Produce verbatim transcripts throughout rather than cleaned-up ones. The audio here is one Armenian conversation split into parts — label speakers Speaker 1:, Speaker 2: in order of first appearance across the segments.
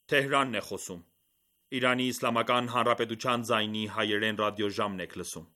Speaker 1: Թեհրանն է խոսում։ Իրանի Իսլամական Հանրապետության ձայնի հայերեն ռադիոժամն եք լսում։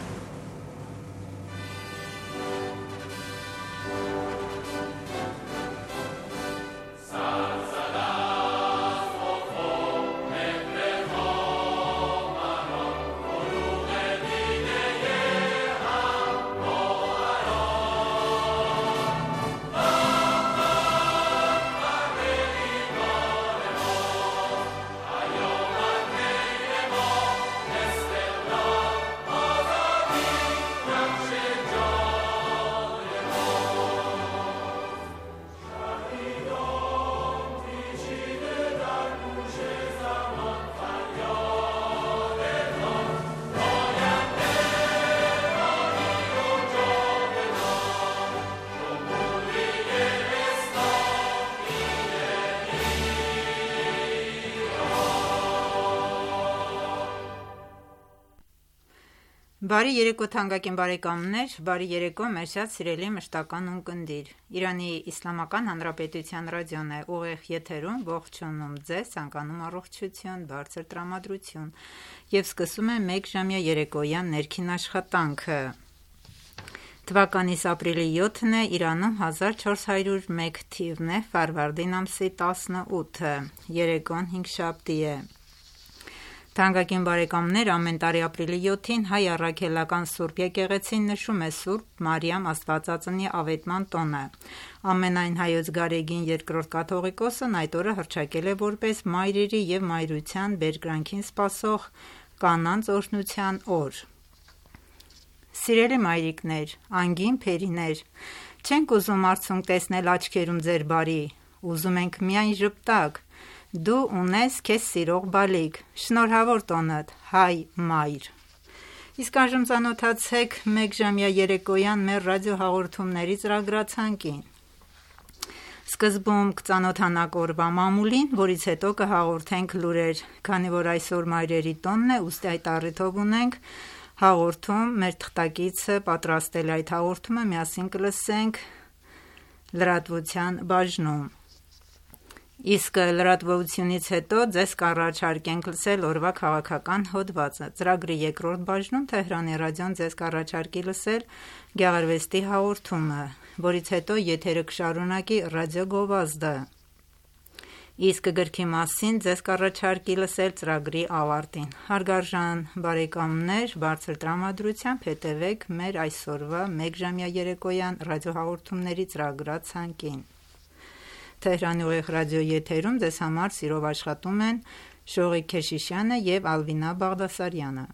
Speaker 2: Բարի երեկո թանկագին բարեկամներ, բարի երեկո մեր շատ սիրելի մշտական ունկնդիր։ Իրանի Իսլամական Հանրապետության ռադիոն է ուղիղ եթերում, ողջունում ձեզ, ցանկանում առողջություն, բարձր տրամադրություն եւ սկսում է մեկ ժամյա երեկոյան ներքին աշխատանքը։ Թվականիս ապրիլի յոթն է, Իրանում հազար չորս հարյուր մեկ թիվն է, Ֆարվարդին ամսի տասնութը, երեկոն հինգշաբթի է։ Թանկագին բարեկամներ, ամեն տարի ապրիլի յոթին հայ առաքելական Սուրբ եկեղեցին նշում է Սուրբ Մարիամ Աստվածածնի ավետման տոնը։ Ամենայն հայոց գարեգին երկրորդ կաթողիկոսն այդ օրը հռչակել է որպես մայրերի եւ մայրության բերկրանքին սպասող կանանց օրհնության օր։ Սիրելի մայրիկներ, անգին փերիներ, չենք ուզում արցունք տեսնել աչքերում ձեր բարի, ուզում ենք միայն ժպտակ։ Դու ունես քեզ սիրող բալիկ, շնորհավոր տոնդ, հայ մայր։ Իսկ այժմ ծանոթացեք մեկ ժամյա երեկոյան մեր ռադիոհաղորդումների ծրագրացանկին։ Սկզբում կծանոթանանք օրվա մամուլին, որից հետո կհաղորդենք լուրեր, քանի որ այսօր մայրերի տոնն է, ուստի այդ առիթով ունենք հաղորդում, մեր թղթակիցը պատրաստել է այդ հաղորդումը, միասին կլսենք լրատվության բաժնում։ Իսկ լրատվությունից հետո ձեզ կառաջարկենք լսել օրվա քաղաքական հոդվածը։ Ծրագրի երկրորդ բաժնում Թեհրանի ռադիոն ձեզ կառաջարկի լսել գեղարվեստի հաղորդումը, որից հետո եթերը կշարունակի ռադիո գովազդը։ Իսկ գրքի մասին ձեզ կառաջարկի լսել ծրագրի ավարտին։ Հարգարժան բարեկամներ, բարձր տրամադրությամբ հետևեք մեր այսօրվա մեկ ժամյա երեկոյան ռադիոհաղորդումների ծրագրացանկին։ Թեհրանի ուղիղ ռադիո եթերում ձեզ համար սիրով աշխատում են Շողիկ Քեշիշյանը եւ Ալվինա Բաղդասարյանը։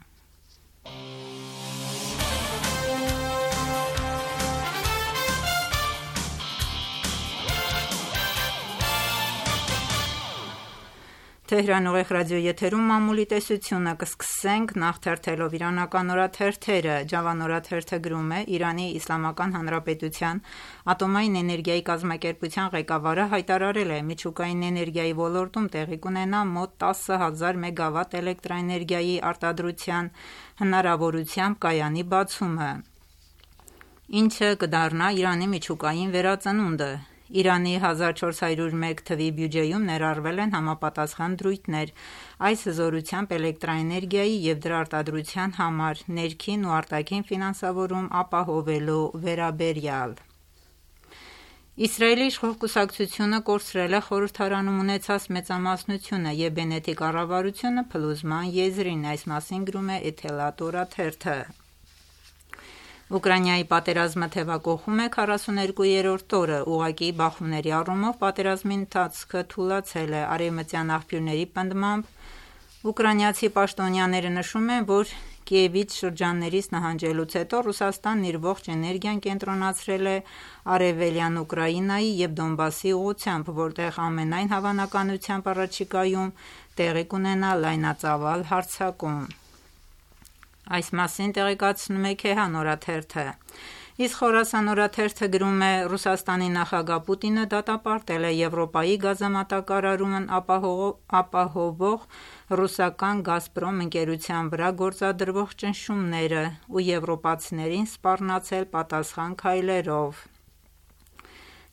Speaker 2: Թեհրան ուղիղ ռադիո եթերում մամուլի տեսությունը կսկսենք նախ թերթելով իրանական օրաթերթերը։ Ջավան օրաթերթը գրում է. Իրանի Իսլամական Հանրապետության ատոմային էներգիայի կազմակերպության ղեկավարը հայտարարել է միջուկային էներգիայի ոլորտում տեղի կունենա մոտ տասը հազար մեգավատ էլեկտրաէներգիայի արտադրության հնարավորությամբ կայանի բացումը, ինչը կդառնա Իրանի միջուկային վերածնունդը։ Իրանի հազար չորս հարյուր մեկ թվի բյուջեում ներառվել են համապատասխան դրույթներ այս հզորությամբ էլեկտրաէներգիայի և դրա արտադրության համար ներքին ու արտաքին ֆինանսավորում ապահովելու վերաբերյալ։ Իսրայելի իշխող կուսակցությունը կորցրել է խորհրդարանում ունեցած մեծամասնությունը և Բենետի կառավարությունը փլուզման եզրին, այս մասին գրում է Էթելատ օրաթերթը։ Ուկրաինայի պատերազմը թևակողում է քառասուներկուերորդ օրը, ուղղակի բախումների առումով պատերազմի ընթացքը թուլացել է։ Արևմտյան աղբյուրների պնդմամբ ուկրաինացի պաշտոնյաները նշում են, որ Կիևից շրջաններից նահանջելուց հետո Ռուսաստանն իր ողջ էներգիան կենտրոնացրել է արևելյան Ուկրաինայի և Դոնբասի ուղղությամբ, որտեղ ամենայն հավանականությամբ առաջիկայում տեղի կունենա լայնածավալ հարձակում։ Այս մասին տեղեկացնում է Քեհան օրաթերթը։ Իսկ Խորասան օրաթերթը գրում է. Ռուսաստանի նախագահ Պուտինը դատապարտել է Եվրոպայի գազամատակարարումն ապահովող ռուսական «Գազպրոմ» ընկերության վրա գործադրվող ճնշումները ու եվրոպացիներին սպառնացել պատասխան քայլերով։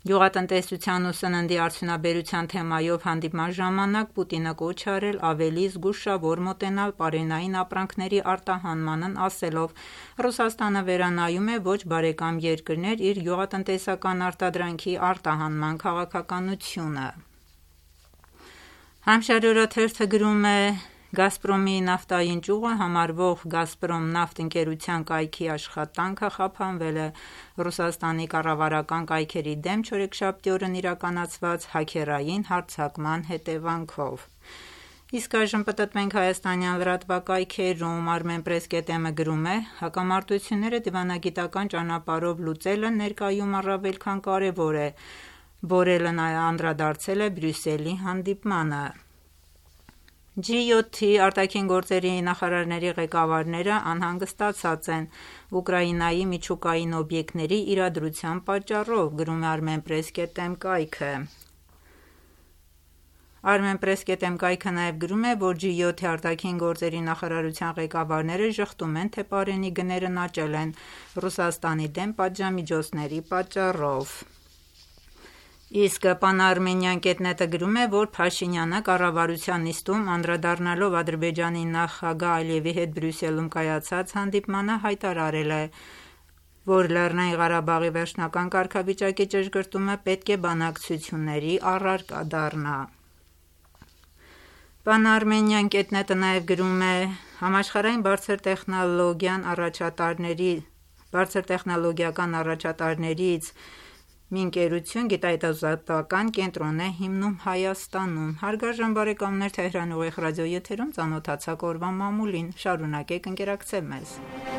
Speaker 2: Գյուղատնտեսության ու սննդի արդյունաբերության թեմայով հանդիպման ժամանակ Պուտինը կոչ արել ավելի զգուշավոր մոտենալ պարենային ապրանքների արտահանմանն, ասելով. «Ռուսաստանը վերանայում է ոչ բարեկամ երկրներ իր գյուղատնտեսական արտադրանքի արտահանման քաղաքականությունը»։ Hampshire օրաթերթը գրում է. «Գազպրոմի նավթային ճյուղը համարվող «Գազպրոմնավթ» ընկերության կայքի աշխատանքը խափանվել է Ռուսաստանի կառավարական կայքերի դեմ չորեքշաբթի օրն իրականացված հաքերային հարձակման հետևանքով»։ Իսկ այժմ պտտվենք հայաստանյան լրատվակայքերում։ Armenpress.am-ը գրում է. «Հակամարտությունները դիվանագիտական ճանապարհով լուծելը ներկայում առավել քան կարևոր է»։ Բորելն անդրադարձել է Բրյուսելի հանդիպմանը։ Ջի յոթի արտաքին գործերի նախարարների ղեկավարները անհանգստացած են Ուկրաինայի միջուկային օբյեկտների իրադրության պատճառով, գրում է Armenpress.am կայքը։ Armenpress.am կայքը նաև գրում է, որ Ջի յոթի արտաքին գործերի նախարարության ղեկավարները ժխտում են, թե պարենի գներն աճել են Ռուսաստանի դեմ պատժամիջոցների պատճառով։ Իսկ Pan-Armenian կետնետը գրում է, որ Փաշինյանը կառավարության նիստում անդրադառնալով Ադրբեջանի նախագահ Ալիևի հետ Բրյուսելում կայացած հանդիպմանը հայտարարել է, որ Լեռնային Ղարաբաղի վերջնական կարգավիճակի ճշգրտումը պետք է բանակցությունների առարկա դառնա։ Pan-Armenian կետնետը նաև գրում է. «Համաշխարհային բարձր տեխնոլոգիան առաջատարների բարձր տեխնոլոգիական առաջատարներից մի ընկերություն գիտահետազոտական կենտրոն է հիմնում Հայաստանում»։ Հարգարժան բարեկամներ, Թեհրանի ուղիղ ռադիոեթերում ծանոթացաք օրվա մամուլին։ Շարունակեք ընկերակցել մեզ։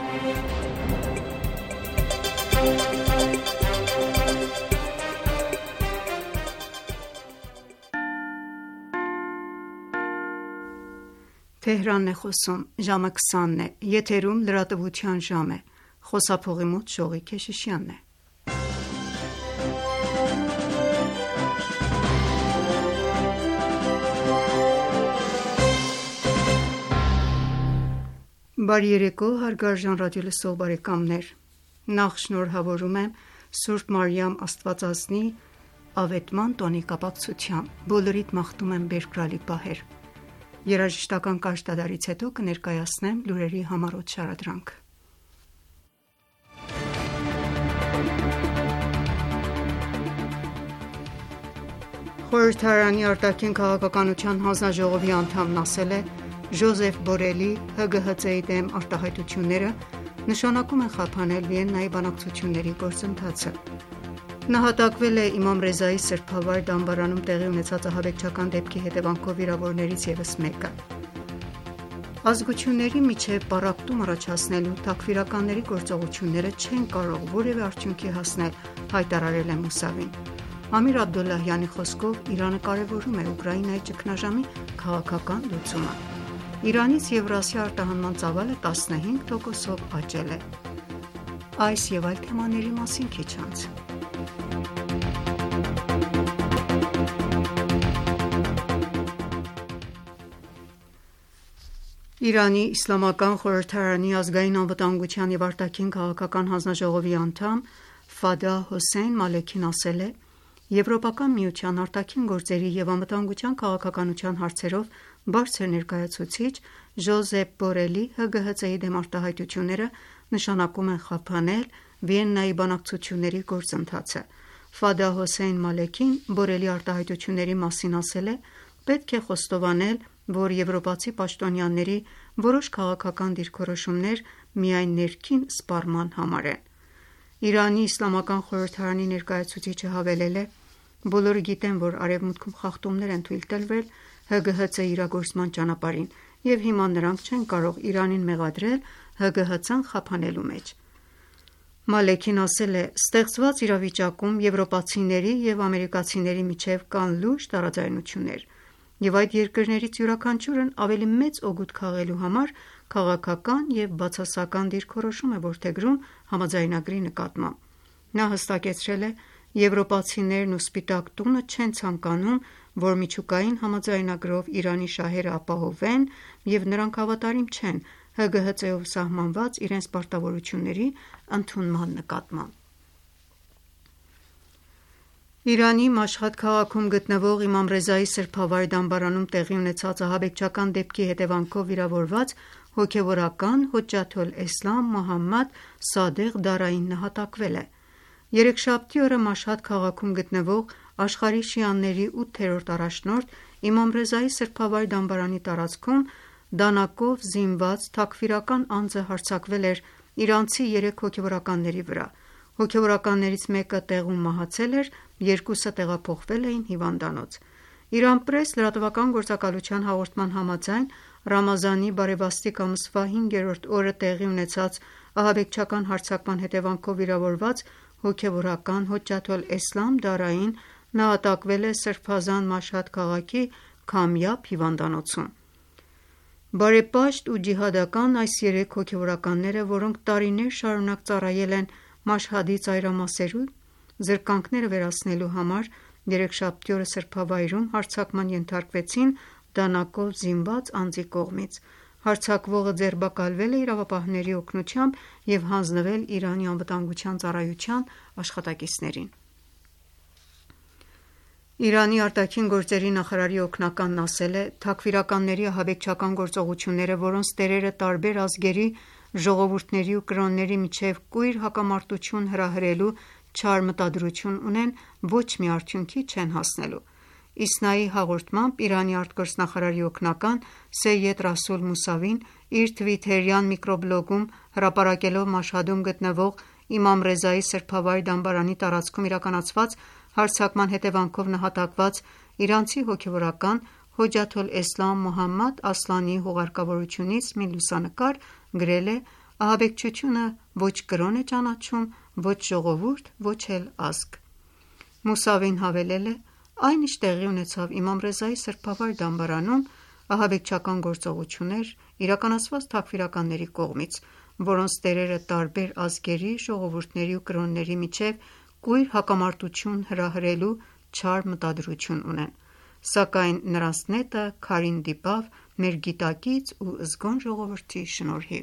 Speaker 3: Թեհրանն է խոսում, ժամը քսանն է, եթերում լրատվության ժամ է, խոսափողի մոտ Շողիկ Քեշիշյանն է։ Բարի երեկո, հարգարժան ռադիոլսող բարեկամներ։ Նախ շնորհավորում եմ Սուրբ Մարիամ Աստվածածնի ավետման տոնի կապակցությամբ։ Բոլորիդ մաղթում եմ բերկրալի պահեր։ Երաժշտական կարճ դադարից հետո կներկայացնեմ լուրերի համառոտ շարադրանք։ Խորհրդարանի արտաքին քաղաքականության հանձնաժողովի անդամն ասել է. Ժոզեֆ Բորելի Հ Գ Հ Ց-ի դեմ արտահայտությունները նշանակում են խափանել Վիեննայի բանակցությունների գործընթացը։ Նահատակվել է Իմամ Ռեզայի սրբավայր դամբարանում տեղի ունեցած ահաբեկչական դեպքի հետևանքով վիրավորներից ևս մեկը։ Ազգությունների միջև պառակտում առաջացնելու թաքֆիրականների գործողությունները չեն կարող որևէ արդյունքի հասնել, հայտարարել է Մուսավին։ Ամիր Աբդոլլահյանի խոսքով Իրանը կարևորում է Ուկրաինայի ճգնաժամի քաղաքական լուծումը։ Իրանից Եվրասիա արտահանման ծավալը տասնհինգ տոկոսով աճել է։ Այս և այլ թեմաների մասին քիչ անց։ Իրանի Իսլամական խորհրդարանի ազգային անվտանգության և արտաքին քաղաքական հանձնաժողովի անդամ Ֆադահ Հոսեյն Մալեքին ասել է. Եվրոպական միության արտաքին գործերի և անվտանգության քաղաքականության հարցերով բարձր ներկայացուցիչ Ժոզեփ Բորելի Հ Գ Հ Ց-ի դեմ արտահայտությունները նշանակում են խափանել Վիեննայի բանակցությունների գործընթացը։ Ֆադահ Հոսեյն Մալեքին Բորելի արտահայտությունների մասին ասել է. պետք է խոստովանել, որ եվրոպացի պաշտոնյաների որոշ քաղաքական դիրքորոշումներ միայն ներքին սպառման համար են։ Իրանի Իսլամական խորհրդարանի ներկայացուցիչը հավելել է. բոլորը գիտեն, որ արևմուտքում խախտումներ են թույլ տրվել Հ Գ Հ Ց իրագործման ճանապարհին, և հիմա նրանք չեն կարող Իրանին մեղադրել Հ Գ Հ Ց-ն խափանելու մեջ։ Մալեքին ասել է. ստեղծված իրավիճակում եվրոպացիների և ամերիկացիների միջև կան լուրջ տարաձայնություններ, և այդ երկրներից յուրաքանչյուրն ավելի մեծ օգուտ քաղելու համար քաղաքական և բացասական դիրքորոշում է որդեգրում համաձայնագրի նկատմամբ։ Նա հստակեցրել է. Եվրոպացիներն ու Սպիտակ տունը չեն ցանկանում, որ միջուկային համաձայնագրով Իրանի շահերը ապահովեն, և նրանք հավատարիմ չեն Հ Գ Հ Ց-ով սահմանված իրենց պարտավորությունների ընդունման նկատմամբ։ Իրանի Մաշհադ քաղաքում գտնվող Իմամ Ռեզայի սրբավայր դամբարանում տեղի ունեցած ահաբեկչական դեպքի հետևանքով վիրավորված հոգևորական Հոջջաթ ալ-Էսլամ Մոհամմադ Սադեղ Դարային նահատակվել է։ Երեքշաբթի օրը Մաշհադ քաղաքում գտնվող աշխարհի շիաների ութերորդ առաջնորդ Իմամ Ռեզայի սրբավայր դամբարանի տարածքում դանակով զինված թաքֆիրական անձը հարձակվել էր իրանցի երեք հոգևորականների վրա։ Հոգևորականներից մեկը տեղում մահացել էր, երկուսը տեղափոխվել էին հիվանդանոց։ Իրան պրես լրատվական գործակալության հաղորդման համաձայն Ռամազանի բարեբաստիկ ամսվա հինգերորդ օրը տեղի ունեցած ահաբեկչական հարձակման հետևանքով վիրավորված հոգևորական Հոջջաթ ալ-Էսլամ Դարային նահատակվել է Սրբազան Մաշհադ քաղաքի Քամյաբ հիվանդանոցում։ Բարեպաշտ ու ջիհադական այս երեք հոգևորականները, որոնք տարիներ շարունակ ծառայել են Մաշհադի ծայրամասերում զրկանքները վերացնելու համար, երեքշաբթի օրը սրբավայրում հարձակման ենթարկվեցին դանակով զինված անձի կողմից։ Հարձակվողը ձերբակալվել է իրավապահների օգնությամբ և հանձնվել Իրանի անվտանգության ծառայության աշխատակիցներին։ Իրանի արտաքին գործերի նախարարի օգնականն ասել է. «Թաքֆիրականների ահաբեկչական գործողությունները, որոնց տերերը տարբեր ազգերի ժողովուրդների ու կրոնների միջև կույր հակամարտություն հրահրելու չար մտադրություն ունեն, ոչ մի արդյունքի չեն հասնելու»։ ԻՍՆԱ-ի հաղորդմամբ Իրանի արտգործնախարարի օգնական Սեյեդ Ռասուլ Մուսավին իր թվիթերյան միկրոբլոգում հրապարակելով Մաշհադում գտնվող Իմամ Ռեզայի սրբավայր դամբարանի տարածքում իրականացված հարձակման հետևանքով նահատակված իրանցի հոգևորական Հոջջաթ ալ-Էսլամ Մոհամմադ Ասլանիի հուղարկավորությունից մի լուսանկար գրել է. «Ահաբեկչությունը ոչ կրոն է ճանաչում, ոչ ժողովուրդ, ոչ էլ ազգ»։ Մուսավին հավելել է. «Այն ինչ տեղի ունեցավ Իմամ Ռեզայի սրբավայր դամբարանում, ահաբեկչական գործողություն էր իրականացված թաքֆիրականների կողմից, որոնց տերերը տարբեր ազգերի, ժողովուրդների ու կրոնների միջև կույր հակամարտություն հրահրելու չար մտադրություն ունեն, սակայն նրանց նետը քարին դիպավ մեր գիտակից ու զգոն ժողովրդի շնորհիվ»։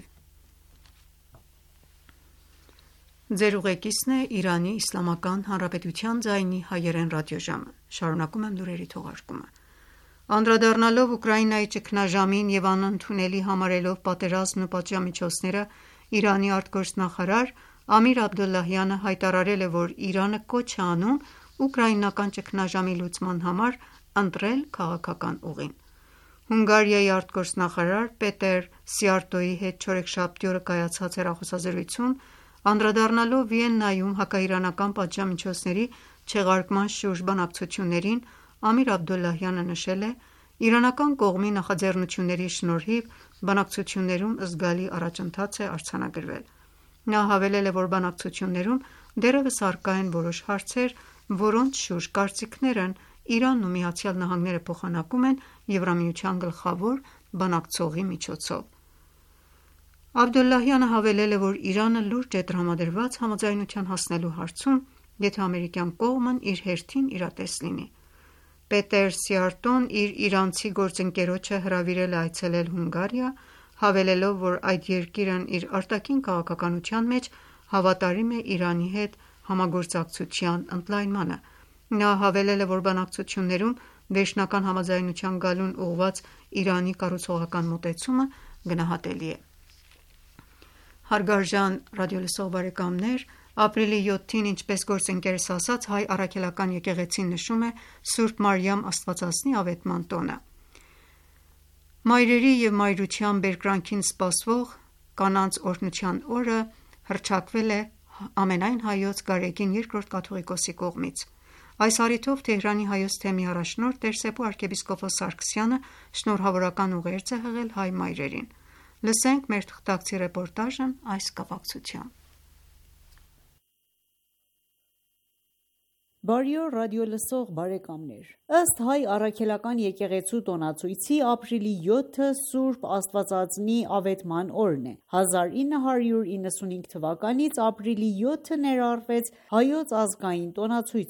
Speaker 3: Անդրադառնալով Ուկրաինայի ճգնաժամին և անընդունելի համարելով պատերազմն ու պատժամիջոցները, Իրանի արտգործնախարար Ամիր Աբդոլլահյանը հայտարարել է, որ Իրանը կոչ է անում ուկրաինական ճգնաժամի լուծման համար ընտրել քաղաքական ուղին։ Հունգարիայի արտգործնախարար Պետեր Սիարտոյի հետ չորեքշաբթի օրը կայացած հեռախոսազրույցում, անդրադառնալով Վիեննայում հակաիրանական պատժամիջոցների չեղարկման շուրջ բանակցություններին, Ամիր Աբդոլլահյանը նշել է. «Իրանական կողմի նախաձեռնությունների շնորհիվ բանակցություններում զգալի առաջընթաց է արձանագրվել»։ Նա հավելել է, որ բանակցություններում դեռևս առկա են որոշ հարցեր, որոնց շուրջ կարծիքներն Իրանն ու ԱՄՆ-ը փոխանակում են Եվրամիության գլխավոր բանակցողի միջոցով։ Աբդոլլահյանը հավելել է, որ Իրանը լուրջ է տրամադրված համաձայնության հասնելու հարցում, եթե ամերիկյան կողմն իր հերթին իրատես լինի։ Պետեր Սիարտոն իր իրանցի գործընկերոջը հրավիրել է այցելել Հունգարիա, հավելելով, որ այդ երկիրն իր արտաքին քաղաքականության մեջ հավատարիմ է Իրանի հետ համագործակցության ընդլայնմանը։ Նա հավելել է, որ բանակցություններում վերջնական համաձայնության գալուն ուղղված Իրանի կառուցողական մոտեցումը գնահատելի է։ Հարգարժան ռադիոլսող բարեկամներ, ապրիլի յոթին, ինչպես գործընկերս ասաց, հայ առաքելական եկեղեցին նշում է Սուրբ Մարիամ Աստվածածնի ավետման տոնը։ Մայրերի և մայրության բերկրանքին սպասվող կանանց օրհնության օրը հռչակվել է ամենայն Հայոց Գարեգին երկրորդ կաթողիկոսի կողմից։ Այս առիթով Թեհրանի Հայոց թեմի առաջնորդ Տեր-Սեփու arczepiskopos Սարգսյանը շնորհավորական ուղերձ է հղել հայ մայրերին։ Լսենք մեր թղթակցի ռեպորտաժն այս կապակցությամբ։
Speaker 4: Բարի օր ռադիոլսող բարեկամներ։ Ըստ հայ առաքելական եկեղեցու տոնացույցի ապրիլի յոթը Սուրբ Աստվածածնի ավետման օրն է։ հազար ինը հարյուր իննսունհինգ թվականից ապրիլի յոթը ներառվեց հայոց ազգային տոնացույցում։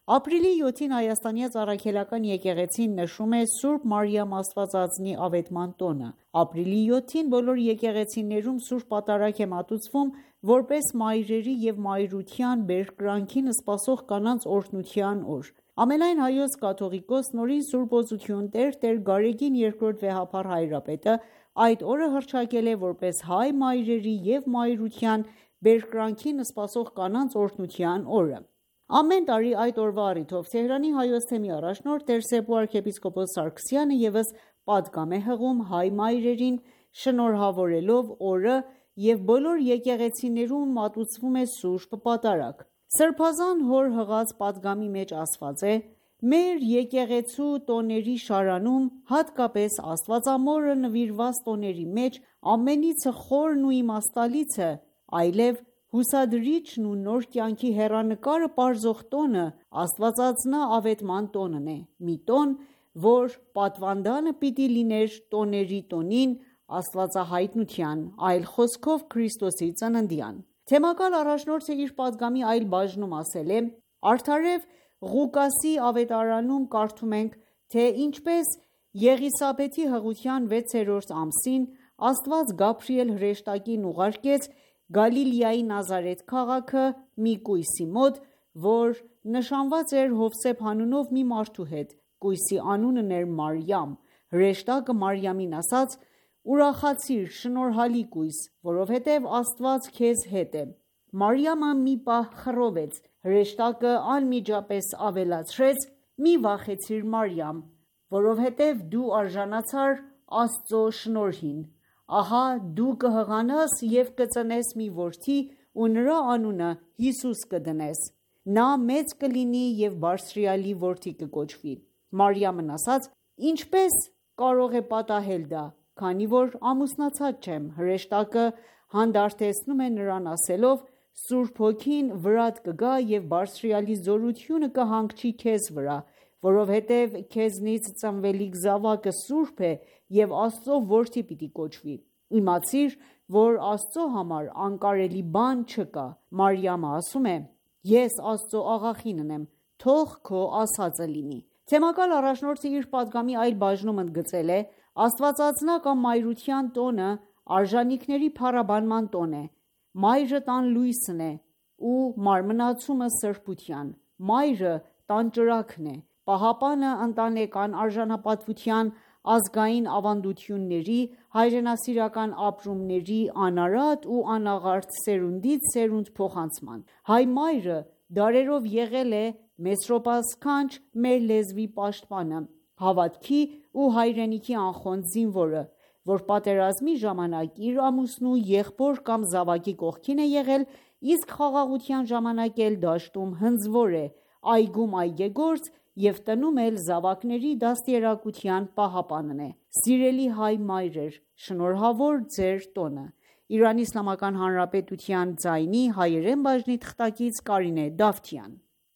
Speaker 4: Ապրիլի յոթին Հայաստանի Առաքելական եկեղեցին նշում է Սուրբ Մարիամ Աստվածածնի ավետման տոնը։ Ապրիլի յոթին բոլոր եկեղեցիներում Սուրբ Պատարագ է մատուցվում որպես մայրերի և մայրության բերկրանքին սպասող կանանց օրհնության օր։ Ամենայն Հայոց կաթողիկոս Նորին Սուրբ Օծություն Տեր Տեր Գարեգին երկրորդ վեհափառ հայրապետը այդ օրը հռչակել է որպես հայ մայրերի և մայրության բերկրանքին սպասող կանանց օրհնության օրը։ Ամեն տարի այդ օրվա առիթով Թեհրանի Հայոց թեմի առաջնորդ Տեր Սեփու arczepiskopos Սարգսյանը ևս պատգամ է հղում հայ մայրերին, շնորհավորելով օրը և բոլոր եկեղեցիներում մատուցվում է Սուրբ Պատարագ։ Սրբազան հոր հղած պատգամի մեջ ասված է. «Մեր եկեղեցու տոների շարանում, հատկապես Աստվածամորը նվիրված տոների մեջ ամենիցը խորն ու իմաստալիցը, այլև հուսադրիչն ու նոր կյանքի հեռանկարը պարզող տոնը Աստվածածնա ավետման տոնն է, մի տոն, որ պատվանդանը պիտի լիներ տոների տոնին, Աստվածահայտնության, այլ խոսքով Քրիստոսի ծննդյան»։ Թեմակալ առաջնորդը իր պատգամի այլ բաժնում ասել է. «Արդարև Ղուկասի ավետարանում կարդում ենք, թե ինչպես Եղիսաբեթի հղության վեցերորդ ամսին Աստված Գաբրիել հրեշտակին ուղարկեց Գալիլեայի Նազարեթ քաղաքը մի կույսի մոտ, որ նշանված էր Հովսեփ անունով մի մարդու հետ, կույսի անունն էր Մարիամ, հրեշտակը Մարիամին ասաց. «Ուրախացիր, շնորհալի կույս, որովհետև Աստված քեզ հետ է»։ Մարիամը մի պահ խռովեց, հրեշտակը անմիջապես ավելացրեց. «Մի վախեցիր Մարիամ, որովհետև դու արժանացար Աստծո շնորհին, ահա դու կհղանաս և կծնես մի որդի ու նրա անունը Հիսուս կդնես, նա մեծ կլինի և բարձրյալի որդի կկոչվի»։ Մարիամն ասաց. «Ինչպես կարող է պատահել դա, քանի որ ամուսնացած չեմ»։ Հրեշտակը հանդարտեցնում է նրան ասելով. «Սուրբ Հոգին վրադ կգա և բարձրյալի զորությունը կհանգչի քեզ վրա, որովհետև քեզնից ծնվելիք զավակը սուրբ է և Աստծո որդի պիտի կոչվի։ Իմացիր, որ Աստծո համար անկարելի բան չկա»։ Մարիամը ասում է. «Ես Աստծո աղախինն եմ, թող քո ասածը լինի»։ Թեմակալ առաջնորդը իր պատգամի այլ բաժնում ընդգծել է. «Աստվածածնա կամ մայրության տոնը արժանիքների փառաբանման տոն է։ Մայրը տան լույսն է ու մարմնացումը սրբության, մայրը տան ճրագն է, պահապանը ընտանեկան արժանապատվության, ազգային ավանդությունների, հայրենասիրական ապրումների անարատ ու անաղարտ սերունդից սերունդ փոխանցման։ Հայ մայրը դարերով եղել է Մեսրոպասքանչ մեր լեզվի պաշտպանը, հավատքի ու հայրենիքի անխոնջ զինվորը, որ պատերազմի ժամանակ իր ամուսնու, եղբոր կամ զավակի կողքին է եղել, իսկ խաղաղության ժամանակ էլ դաշտում հնձվոր է, այգում այգեգործ և տնում էլ զավակների դաստիարակության պահապանն է։ Սիրելի հայ մայրեր, շնորհավոր ձեր տոնը։ Իրանի Իսլամական Հանրապետության ձայնի հայերեն բաժնի թղթակից Կարինե Դավթյան։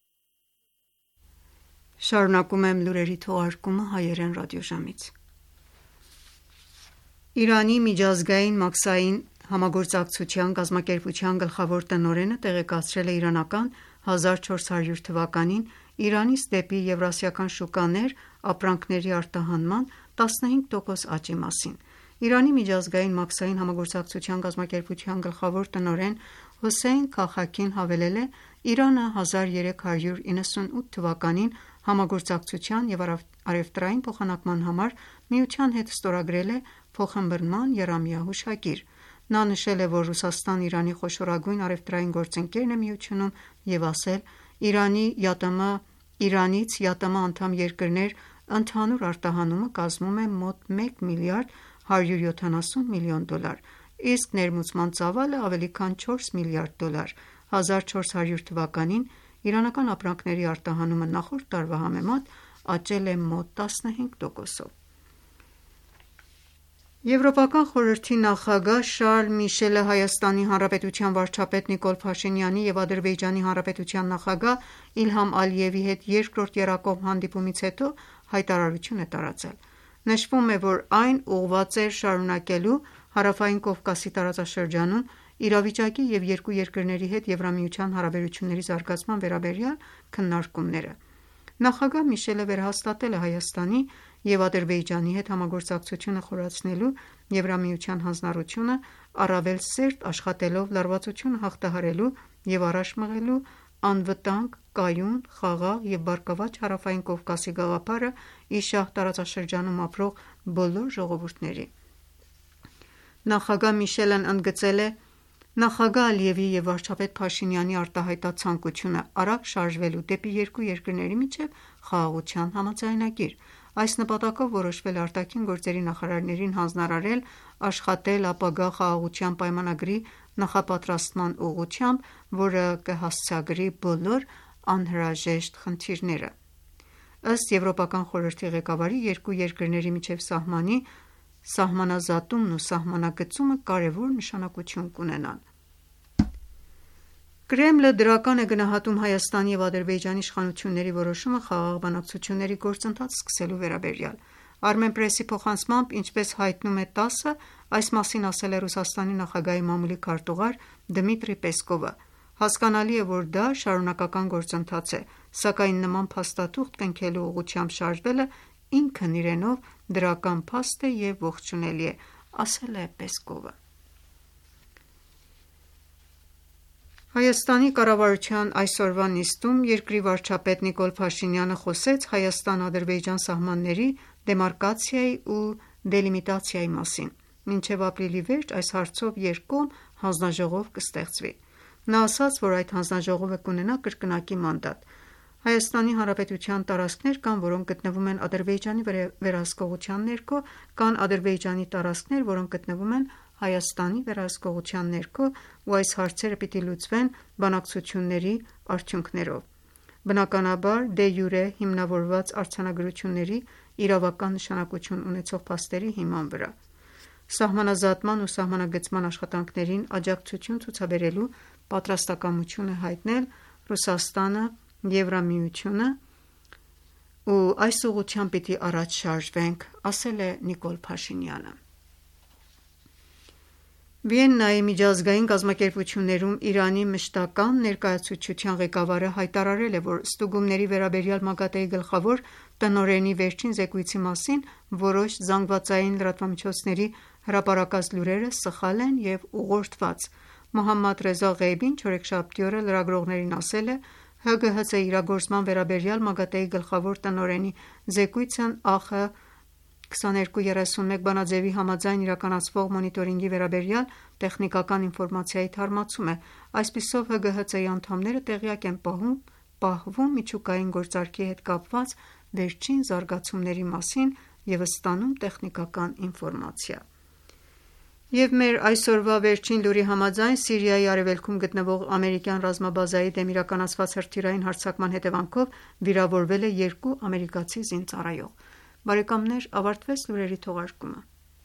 Speaker 3: Շարունակում եմ լուրերի թողարկումը հայերեն ռադիոժամից։ Իրանի միջազգային մաքսային համագործակցության կազմակերպության գլխավոր տնօրենը տեղեկացրել է իրանական հազար չորս հարյուր թվականին Իրանից դեպի եվրասիական շուկաներ ապրանքների արտահանման տասնհինգ տոկոս աճի մասին։ Իրանի միջազգային մաքսային համագործակցության կազմակերպության գլխավոր տնօրեն Հոսեյն Քախաքին հավելել է. «Իրանը հազար երեք հարյուր իննսունութ թվականին համագործակցության և առևտրային փոխանակման համար Միության հետ ստորագրել է փոխըմբռնման եռամյա հուշագիր»։ Նա նշել է, որ Ռուսաստանն Իրանի խոշորագույն առևտրային գործընկերն է Միությունում և ասել. «Իրանի ԵԱՏՄ Իրանից ԵԱՏՄ անդամ երկրներ ընդհանուր արտահանումը կազմում է մոտ մեկ միլիարդ հարյուր յոթանասուն միլիոն դոլար, իսկ ներմուծման ծավալը ավելի քան չորս միլիարդ դոլար։ Հազար չորս հարյուր թվականին իրանական ապրանքների արտահանումը նախորդ տարվա համեմատ աճել է մոտ տասնհինգ տոկոսով»։ Եվրոպական խորհրդի նախագահ Շարլ Միշելը Հայաստանի Հանրապետության վարչապետ Նիկոլ Փաշինյանի և Ադրբեջանի Հանրապետության նախագահ Իլհամ Ալիևի հետ երկրորդ եռակողմ հանդիպումից հետո հայտարարություն է տարածել։ Նշվում է, որ այն ուղղված էր շարունակելու Հարավային Կովկասի տարածաշրջանում իրավիճակի և երկու երկրների հետ Եվրամիության հարաբերությունների զարգացման վերաբերյալ քննարկումները։ Նախագահ Միշելը վերահաստատել է Հայաստանի և Ադրբեջանի հետ համագործակցությունը խորացնելու Եվրամիության հանձնառությունը՝ առավել սերտ աշխատելով լարվածությունը հաղթահարելու և առաջ մղելու անվտանգ, կայուն, խաղաղ և բարգավաճ Հարավային Կովկասի գաղափարը ի շահ տարածաշրջանում ապրող բոլոր ժողովուրդների։ Նախագահ Միշելն ընդգծել է նախագահ Ալիևի և վարչապետ Փաշինյանի արտահայտած ցանկությունը արագ շարժվելու դեպի երկու երկրների միջև խաղաղության համաձայնագիր։ Այս նպատակով որոշվել է արտաքին գործերի նախարարներին հանձնարարել աշխատել ապագա խաղաղության պայմանագրի նախապատրաստման ուղղությամբ, որը կհասցեագրի բոլոր անհրաժեշտ խնդիրները։ Ըստ Եվրոպական խորհրդի ղեկավարի, երկու երկրների միջև սահմանի սահմանազատումն ու սահմանագծումը կարևոր նշանակություն կունենան։ Կրեմլը դրական է գնահատում Հայաստանի և Ադրբեջանի իշխանությունների որոշումը խաղաղ բանակցությունների գործընթաց սկսելու վերաբերյալ։ Armenpress-ի փոխանցմամբ, ինչպես հայտնում է տասը, այս մասին ասել է Ռուսաստանի նախագահի մամուլի քարտուղար Դմիտրի Պեսկովը։ Հասկանալի է, որ դա շարունակական գործընթաց է, սակայն նման փաստաթուղթ կնքելու ուղղությամբ շարժվելը ինքն իրենով դրական փաստ է և ողջունելի է, ասել է Պեսկովը։ Հայաստանի կառավարության այսօրվա նիստում երկրի վարչապետ Նիկոլ Փաշինյանը խոսեց Հայաստան-Ադրբեջան սահմանների դեմարկացիայի ու դելիմիտացիայի մասին։ Մինչև ապրիլի վերջ այս հարցով երկկողմ հանձնաժողով կստեղծվի։ Նա ասաց, որ այդ հանձնաժողովը կունենա կրկնակի մանդատ։ Հայաստանի Հանրապետության տարածքներ կան, որոնք գտնվում են Ադրբեջանի վերահսկողության ներքո, կան Ադրբեջանի տարածքներ, որոնք գտնվում են Հայաստանի վերահսկողության ներքո, ու այս հարցերը պիտի լուծվեն բանակցությունների արդյունքներով։ Բնականաբար, դե յուրե հիմնավորված արձանագրությունների իրավական նշանակություն ունեցող փաստերի հիման վրա։ Սահմանազատման ու սահմանագծման աշխատանքներին աջակցություն ցուցաբերելու պատրաստակամություն է հայտնել Ռուսաստանը, Եվրամիությունը, ու այս ուղղությամբ պիտի առաջ շարժվենք, ասել է Նիկոլ Փաշինյանը։ Վիեննայի միջազգային կազմակերպություններում Իրանի մշտական ներկայացուցչության ղեկավարը հայտարարել է, որ ստուգումների վերաբերյալ ՄԱԳԱՏԷ-ի գլխավոր տնօրենի վերջին զեկույցի մասին որոշ զանգվածային լրատվամիջոցների հրապարակած լուրերը սխալ են և ուղղորդված։ Մոհամմադ Ռեզա Ղեյբին չորեքշաբթի օրը լրագրողներին ասել է. ՀԳՀԾ իրագործման վերաբերյալ ՄԱԳԱՏԷ-ի գլխավոր տնօրենի զեկույցն ԱԽ քսաներկու երեսունմեկ բանաձևի համաձայն իրականացվող մոնիտորինգի վերաբերյալ տեխնիկական ինֆորմացիայի թարմացում է։ Այսպիսով, ՀԳՀԾ-ի անդամները տեղյակ են պահում, պահվում միջուկային գործարքի հետ կապված վերջին զարգացումների մասին և ստանում տեխնիկական ինֆորմացիա։ Եվ մեր այսօրվա վերջին լուրի համաձայն, Սիրիայի արևելքում գտնվող ամերիկյան ռազմաբազայի դեմ իրականացված հրթիռային հարձակման հետևանքով վիրավորվել է երկու ամերիկացի զինծառայող։ Բարեկամներ, ավարտվեց լուրերի թողարկումը։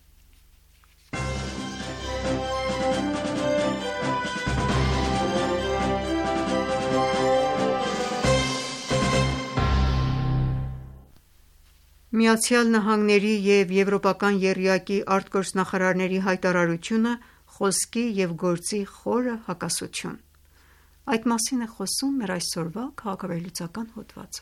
Speaker 3: Միացյալ Նահանգների և Եվրոպական եռյակի արտգործնախարարների հայտարարությունը խոսքի և գործի խորը հակասություն։ Այդ մասին է խոսում մեր այսօրվա քաղաքավերլուծական հոդվածը։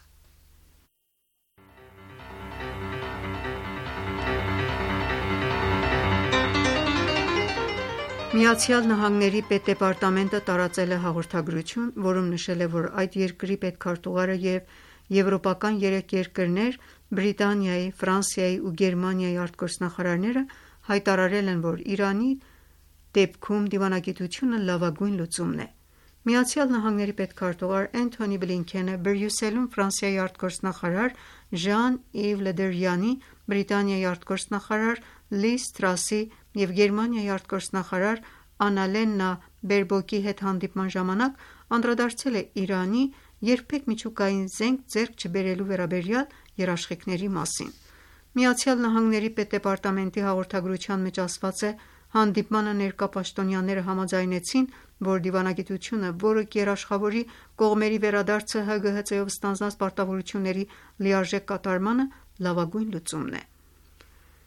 Speaker 3: Միացյալ Նահանգների պետդեպարտամենտը տարածել է հաղորդագրություն, որում նշել է, որ այդ երկրի պետքարտուղարը և եվրոպական երեք երկրներ Բրիտանիայի, Ֆրանսիայի ու Գերմանիայի արտգործնախարարները հայտարարել են, որ Իրանի դեպքում դիվանագիտությունը լավագույն լուծումն է։ Միացյալ Նահանգների պետքարտուղար Էնթոնի Բլինքենը Բրյուսելում Ֆրանսիայի արտգործնախարար Ժան-Իվ Լեդերյանի, Բրիտանիայի արտգործնախարար Լիզ Թրասի և Գերմանիայի արտգործնախարար Աննալենա Բերբոկի հետ հանդիպման ժամանակ անդրադարձել է Իրանի երբեք միջուկային զենք ձեռք չբերելու վերաբերյալ երաշխիքների մասին։ Միացյալ Նահանգների պետդեպարտամենտի հաղորդագրության մեջ ասված է. հանդիպմանը ներկա պաշտոնյաները համաձայնեցին, որ դիվանագիտությունը, որը կերաշխավորի կողմերի վերադարձը ՀԳՀԾ-ով ստանձնած պարտավորությունների լիարժեք կատարմանը, լավագույն լուծումն է։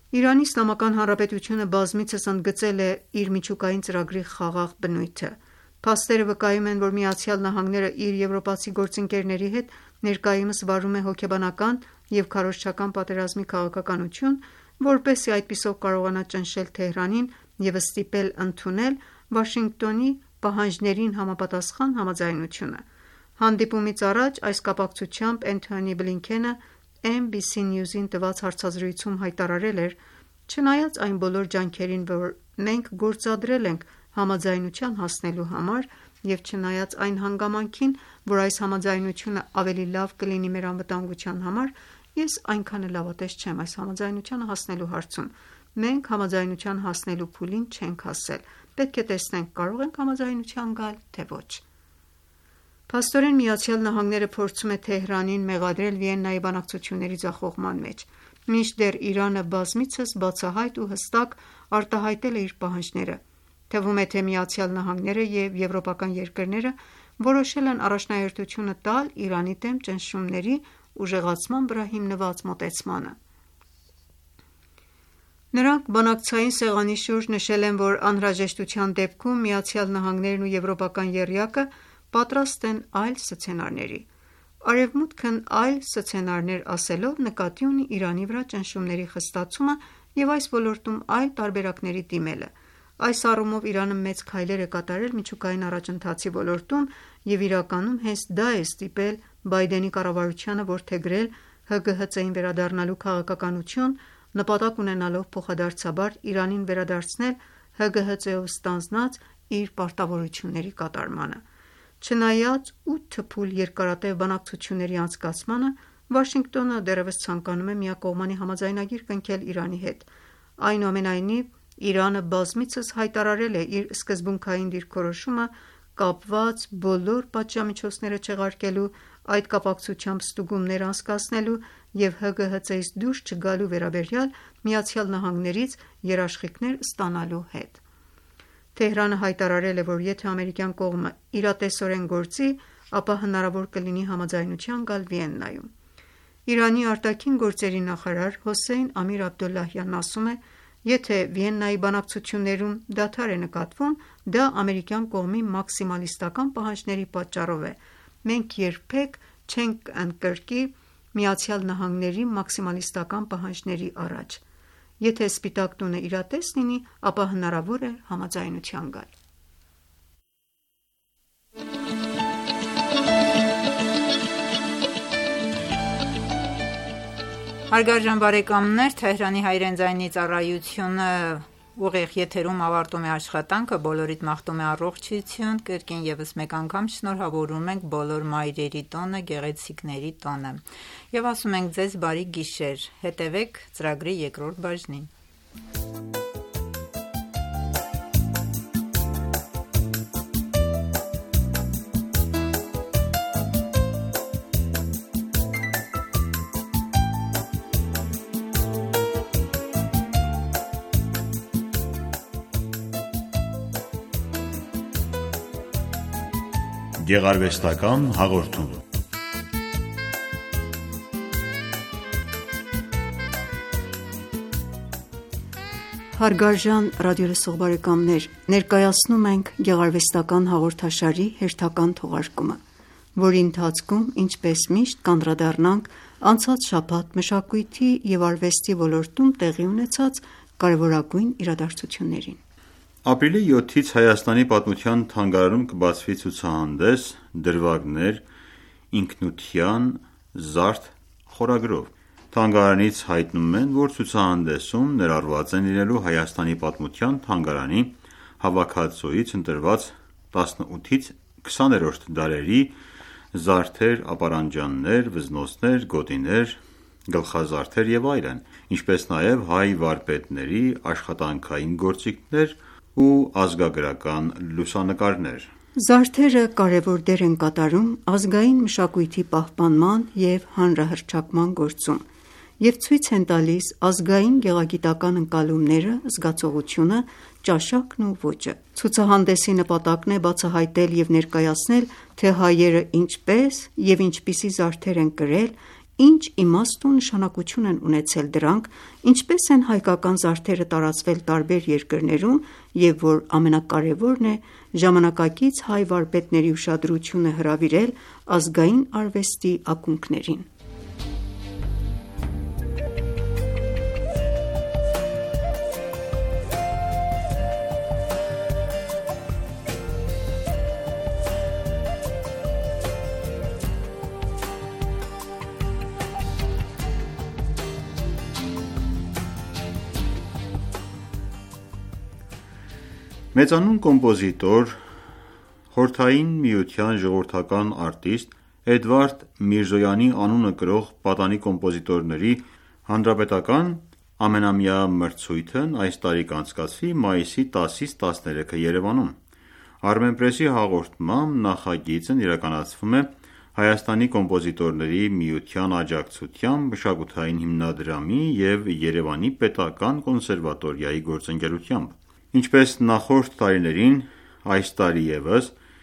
Speaker 3: Իրանի Իսլամական Հանրապետությունը բազմիցս ընդգծել է իր միջուկային ծրագրի խաղաղ բնույթը։ Փաստերը վկայում են, որ ԱՄՆ-ը իր եվրոպացի գործընկերների հետ ներկայումս վարում է հոգեբանական և քարոզչական պատերազմի քաղաքականություն, որպեսզի այդպիսով կարողանա ճնշել Թեհրանին և ստիպել ընդունել Վաշինգտոնի պահանջներին համապատասխան համաձայնությունը։ Հանդիպումից առաջ այս կապակցությամբ Էնթոնի Բլինքենը Էն Բի Սի Նյուզին տված հարցազրույցում հայտարարել էր. «Չնայած այն բոլոր ջանքերին, որ մենք գործադրել ենք համաձայնության հասնելու համար, և չնայած այն հանգամանքին, որ այս համաձայնությունը ավելի լավ կլինի մեր անվտանգության համար, ես այնքան էլ լավատես չեմ այս համաձայնությանը հասնելու հարցում։ Մենք համաձայնության հասնելու փուլին չենք հասել, պետք է տեսնենք կարող ենք համաձայնության գալ, թե ոչ»։ Փաստորեն ԱՄՆ-ը փորձում է Թեհրանին մեղադրել Վիեննայի բանակցությունների ձախողման մեջ, մինչդեռ Իրանը բազմիցս բացահայտ ու հստակ արտահայտել է իր պահանջները։ Թվում է, թե ԱՄՆ-ը և եվրոպական երկրները որոշել են առաջնահերթությունը տալ Իրանի դեմ ճնշումների ուժեղացման վրա հիմնված մոտեցմանը։ Նրանք բանակցային սեղանի շուրջ նշել են, որ անհրաժեշտության դեպքում ԱՄՆ-ն ու եվրոպական եռյակը պատրաստ են այլ սցենարների։ Արևմուտքն այլ սցենարներ ասելով նկատի ունի Իրանի վրա ճնշումների խստացումը և այս ոլորտում այլ տարբերակների դիմելը։ Այս առումով Իրանը մեծ քայլեր է կատարել միջուկային առաջընթացի ոլորտում և իրականում հենց դա է ստիպել Բայդենի կառավարությանը որդեգրել Հ Գ Հ Ծ-ին վերադառնալու քաղաքականություն՝ նպատակ ունենալով փոխադարձաբար Իրանին վերադարձնել Հ Գ Հ Ծ-ով ստանձնած իր պարտավորությունների կատարմանը։ Չնայած ութ փուլ երկարատև բանակցությունների անցկացմանը, Վաշինգտոնը դեռևս ցանկանում է միակողմանի համաձայնագիր կնքել Իրանի հետ։ Այնուամենայնիվ, Իրանը բազմիցս հայտարարել է իր սկզբունքային դիրքորոշումը կապված բոլոր պատժամիջոցները չեղարկելու, այդ կապակցությամբ ստուգումներ անցկացնելու և Հ Գ Հ Ծ-ից դուրս չգալու վերաբերյալ ԱՄՆ-ից երաշխիքներ ստանալու հետ։ Թեհրանը հայտարարել է, որ եթե ամերիկյան կողմը իրատեսորեն գործի, ապա հնարավոր կլինի համաձայնության գալ Վիեննայում։ Իրանի արտաքին գործերի նախարար Հոսեյն Ամիր Աբդոլլահյանն ասում է. «Եթե Վիեննայի բանակցություններում դադար է նկատվում, դա ամերիկյան կողմի մաքսիմալիստական պահանջների պատճառով է։ Մենք երբեք չենք ընկրկի ԱՄՆ-ի մաքսիմալիստական պահանջների առաջ։ Եթե Սպիտակ տունը իրատես լինի, ապա հնարավոր է համաձայնության գալ»։
Speaker 2: Հարգարժան բարեկամներ, Թեհրանի հայրեն ձայնի ծառայությունը ուղիղ եթերում ավարտում է աշխատանքը, բոլորիդ մաղթում է առողջություն, կրկին ևս մեկ անգամ շնորհավորում ենք բոլոր մայրերի տոնը, գեղեցիկների տոնը և ասում ենք ձեզ բարի գիշեր, հետևեք ծրագրի երկրորդ բաժնին։
Speaker 5: Գեղարվեստական հաղորդում։
Speaker 3: Հարգարժան ռադիոլսող բարեկամներ, ներկայացնում ենք գեղարվեստական հաղորդաշարի հերթական թողարկումը, որի ընթացքում, ինչպես միշտ, կանդրադառնանք անցած շաբաթ մշակույթի և արվեստի ոլորտում տեղի ունեցած կարևորագույն իրադարձություններին։
Speaker 5: Ապրիլի յոթից Հայաստանի պատմության թանգարանում կբացվի ցուցահանդես «Դրվագներ. ինքնության զարդ» խորագրով։ Թանգարանից հայտնում են, որ ցուցահանդեսում ներառված են լինելու Հայաստանի պատմության թանգարանի հավաքածուից ընտրված տասնութից քսաներորդ դարերի զարդեր, ապարանջաններ, վզնոցներ, գոտիներ, գլխազարդեր և այլն, ինչպես նաև հայ վարպետների աշխատանքային գործիքներ ու ազգագրական լուսանկարներ։
Speaker 3: Զարդերը կարևոր դեր են կատարում ազգային մշակույթի պահպանման և հանրահռչակման գործում և ցույց են տալիս ազգային գեղագիտական ընկալումները, զգացողությունը, ճաշակն ու ոճը։ Ցուցահանդեսի նպատակն է բացահայտել և ներկայացնել, թե հայերը ինչպես և ինչպիսի զարդեր են կրել, ինչ իմաստ ու նշանակություն են ունեցել դրանք, ինչպես են հայկական զարդերը տարածվել տարբեր երկրներում և որ ամենակարևորն է, ժամանակակից հայ վարպետների ուշադրությունը հրավիրել ազգային արվեստի ակունքներին։
Speaker 5: Մեծանուն կոմպոզիտոր, Խորհրդային Միության ժողովրդական արտիստ Էդվարդ Միրզոյանի անունը կրող պատանի կոմպոզիտորների հանրապետական ամենամյա մրցույթն այս տարի կանցկացվի մայիսի տասից տասներեքը Երևանում։ Armenpress-ի հաղորդմամբ նախագիծն իրականացվում է Հայաստանի կոմպոզիտորների միության աջակցությամբ մշակութային հիմնադրամի և Երևանի պետական կոնսերվատորիայի գործընկերությամբ։ Ինչպես նախորդ տարիներին, այս տարի ևս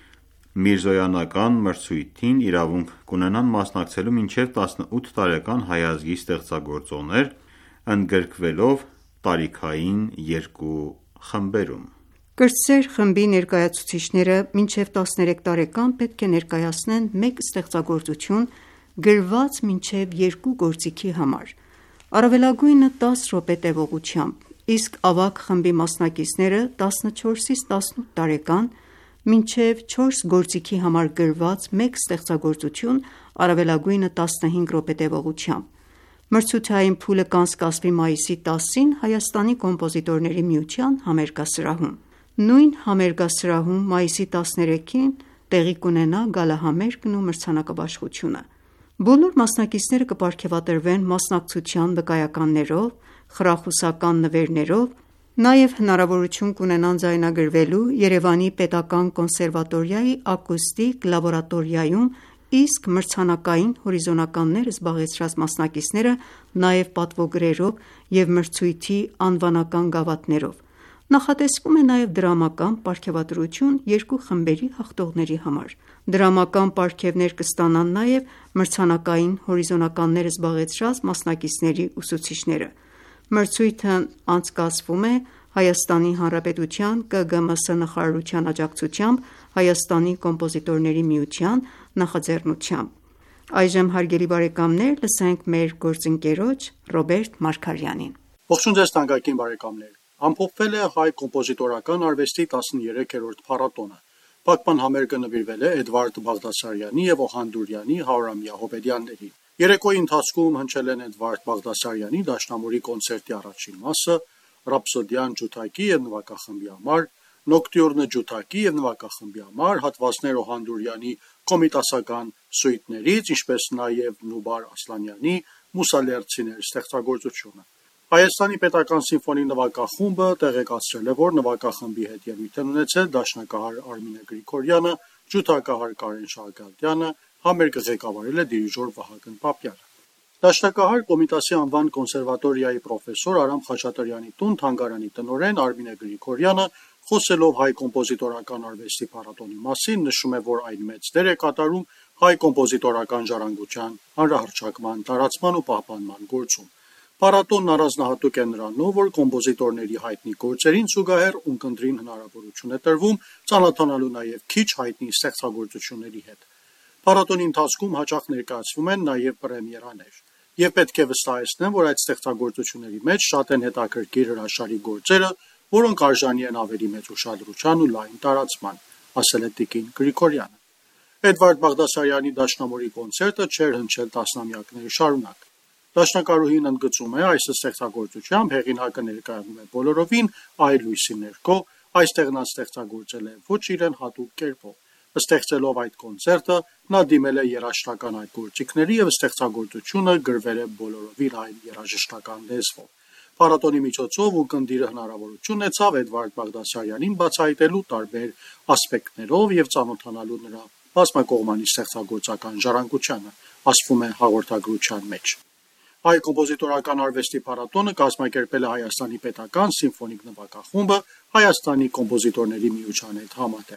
Speaker 5: Միրզոյանական մրցույթին իրավունք կունենան մասնակցելու մինչև տասնութ տարեկան հայ ազգի ստեղծագործողներ, ընդգրկվելով տարիքային երկու խմբերում։
Speaker 3: Կրտսեր խմբի ներկայացուցիչները մինչև տասներեք տարեկան պետք է ներկայացնեն մեկ ստեղծագործություն գրված մինչև երկու գործիքի համար, առավելագույնը տասը րոպե տևողությամբ, իսկ ավագ խմբի մասնակիցները տասնչորսից տասնութ տարեկան մինչև չորս գործիքի համար գրված մեկ ստեղծագործություն առավելագույնը տասնհինգ րոպե տևողությամբ։ Մրցութային փուլը կանցկացվի մայիսի տասին Հայաստանի կոմպոզիտորների միության համերգասրահում։ Նույն համերգասրահում մայիսի տասներեքին տեղի կունենա գալահամերգն ու մրցանակաբաշխությունը։ Բոլոր մասնակիցները կպարգևատրվեն մասնակցության վկայականներով, խրախուսական նվերներով, նաև հնարավորություն կունենան ձայնագրվելու Երևանի պետական կոնսերվատորիայի ակուստիկ լաբորատորիայում, իսկ մրցանակային հորիզոնականները զբաղեցրած մասնակիցները նաև պատվոգրերով և մրցույթի անվանական գավաթներով։ Նախատեսվում է նաև դրամական պարգևատրություն երկու խմբերի հաղթողների համար։ Դրամական պարգևներ կստանան նաև մրցանակային հորիզոնականները զբաղեցրած մասնակիցների ուսուցիչները։ Մրցույթն անցկացվում է Հայաստանի Հանրապետության Կը Գը Մը Սը նախարարության աջակցությամբ Հայաստանի կոմպոզիտորների միության նախաձեռնությամբ։ Այժմ, հարգելի բարեկամներ, լսենք մեր գործընկերոջ Ռոբերտ Մարգարյանին։
Speaker 6: Ողջույն ձեզ թանկագին բարեկամներ։ Ամփոփվել է հայ կոմպոզիտորական արվեստի տասներեքերորդ փառատոնը։ Փակման համերգը նվիրվել է Էդվարդ Բաղդասարյանի և Օհանդուրյանի հարյուրամյա հոբելյաններին։ Երեկոյի ընթացքում հնչել են Էդվարդ Բաղդասարյանի դաշնամուրի կոնցերտի առաջին մասը, Ռապսոդիան ջութակի և նվագախմբի համար, Նոկտյուրնը ջութակի և նվագախմբի համար, հատվածներ Օհանդուրյանի կոմիտասական սուիտներից, ինչպես նաև Նուբար Ասլանյանի Մուսալերցիներ ստեղծագործությունը։ Հայաստանի պետական սիմֆոնի նվագախումբը տեղեկացրել է, որ նվագախմբի հետ ելույթ են ունեցել դաշնակահար Արմինե Գրիգորյանը, ջութակահար Կարեն Շահգալդյանը, համերգը ղեկավարել է դիրիժոր Վահագն Պապյանը։ Դաշնակահար Կոմիտասի անվան կոնսերվատորիայի պրոֆեսոր Արամ Խաչատրյանի տուն թանգարանի տնօրեն Արմինե Գրիգորյանը, խոսելով հայ կոմպոզիտորական արվեստի փառատոնի մասին, նշում է, որ այն մեծ դեր է կատարում հայ կոմպոզիտորական ժառանգության հանրահռչակման, տարածման ու պահպանման գործում։ Փառատոնն առանձնահատուկ է նրանով, որ կոմպոզիտորների հայտնի գործերին զուգահեռ ունկնդրին հնարավորություն է տրվում ծանոթանալու նաև քիչ հայտնի ստեղծագործությունների հետ։ Փառատոնի ընթացքում հաճախ ներկայացվում են նաև պրեմիերաներ, եւ պետք է վստահեցնեմ, որ այդ ստեղծագործությունների մեջ շատ են հետաքրքիր հրաշալի գործերը, որոնք արժանի են ավելի մեծ ուշադրության ու լայն տարածման, ասել է տիկին Գրիգորյանը։ Էդվարդ Բաղդասարյանի դաշնամուրի կոնցերտը չէր հնչել տասնամյակների շարունակ։ Դաշնակարուհին ընդգծում է, այս ստեղծագործությամբ հեղինակը ներկայանում է բոլորովին այլ լույսի ներքո, այստեղ նա ստեղծագործել է ոչ իրեն հատուկ կերպով։ Ստեղծելով այդ կոնցերտը, նա դիմել է երաժշտական այդ գործիքների և ստեղծագործությունը գրվել է բոլորովին այլ երաժշտական լեզվով։ Փառատոնի միջոցով ուղղնդիրը հնարավորություն ունեցավ Էդվարդ Բաղդասարյանին բացահայտելու տարբեր ասպեկտներով և ծանոթանալու նրա բազմակողմանի ստեղծագործական ժառանգությանը, ասվում է հաղորդագրության մեջ։ Հայ կոմպոզիտորական արվեստի փառատոնը կազմակերպել է Հայաստանի պետական սիմֆոնիկ նվագախումբը Հայաստանի կոմպոզիտորների միության հետ համատեղ։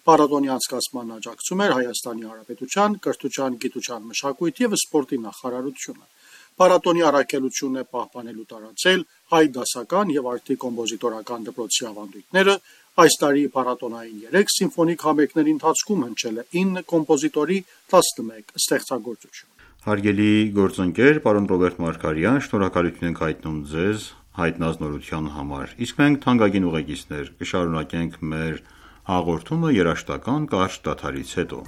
Speaker 6: Փառատոնի անցկացման աջակցում էր Հայաստանի Հանրապետության կրթության, գիտության, մշակույթի և սպորտի նախարարությունը։ Փառատոնի առաքելությունն է պահպանելու տարածել հայ դասական և արդի կոմպոզիտորական դպրոցի ավանդույթները։ Այս տարի փառատոնային երեք սիմֆոնիկ համերգների ընթացքում հնչել է ինը կոմպոզիտորի տասնմեկ ստեղծագործություն։
Speaker 5: Հարգելի գործընկեր, պարոն Ռոբերտ Մարգարյան, շնորհակալություն ենք հայտնում ձեզ հայտնած նորության համար։ Իսկ մենք թանկագին ուղեկիցներ կշարունակենք մեր հաղորդումը երաժշտական կարճ դադարից հետո։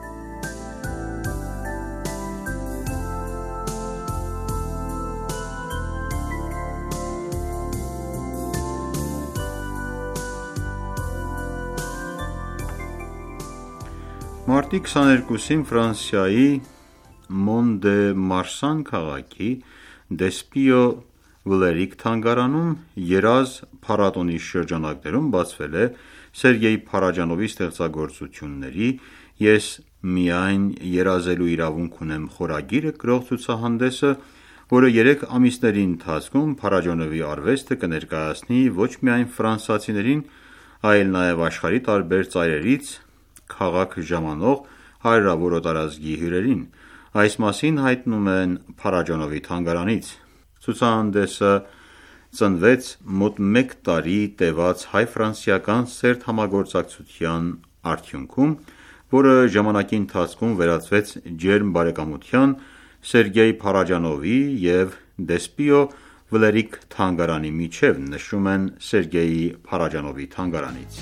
Speaker 5: Մարտի քսաներկուսին Ֆրանսիայի Մոն դե Մարսան քաղաքի Դեսպիո Վլերիկ թանգարանում երազ փառատոնի շրջանակներում բացվել է Սերգեյ Փարաջանովի ստեղծագործությունների «Ես միայն երազելու իրավունք ունեմ» խորագիրը կրող ցուցահանդեսը, որը երեք ամիսների ընթացքում Փարաջանովի արվեստը կներկայացնի ոչ միայն ֆրանսիացիներին, այլ նաև աշխարհի տարբեր ծայրերից քաղաք ժամանող հարյուրավոր օտարազգի հյուրերին։ Այս մասին հայտնում են Փարաջանովի թանգարանից։ Ցուցահանդեսը ծնվեց մոտ մեկ տարի տևած հայ-ֆրանսիական սերտ համագործակցության արդյունքում, որը ժամանակի ընթացքում վերածվեց ջերմ բարեկամության Սերգեյ Փարաջանովի և Դեսպիո Վլերիկ թանգարանի միջև, նշում են Սերգեյ Փարաջանովի թանգարանից։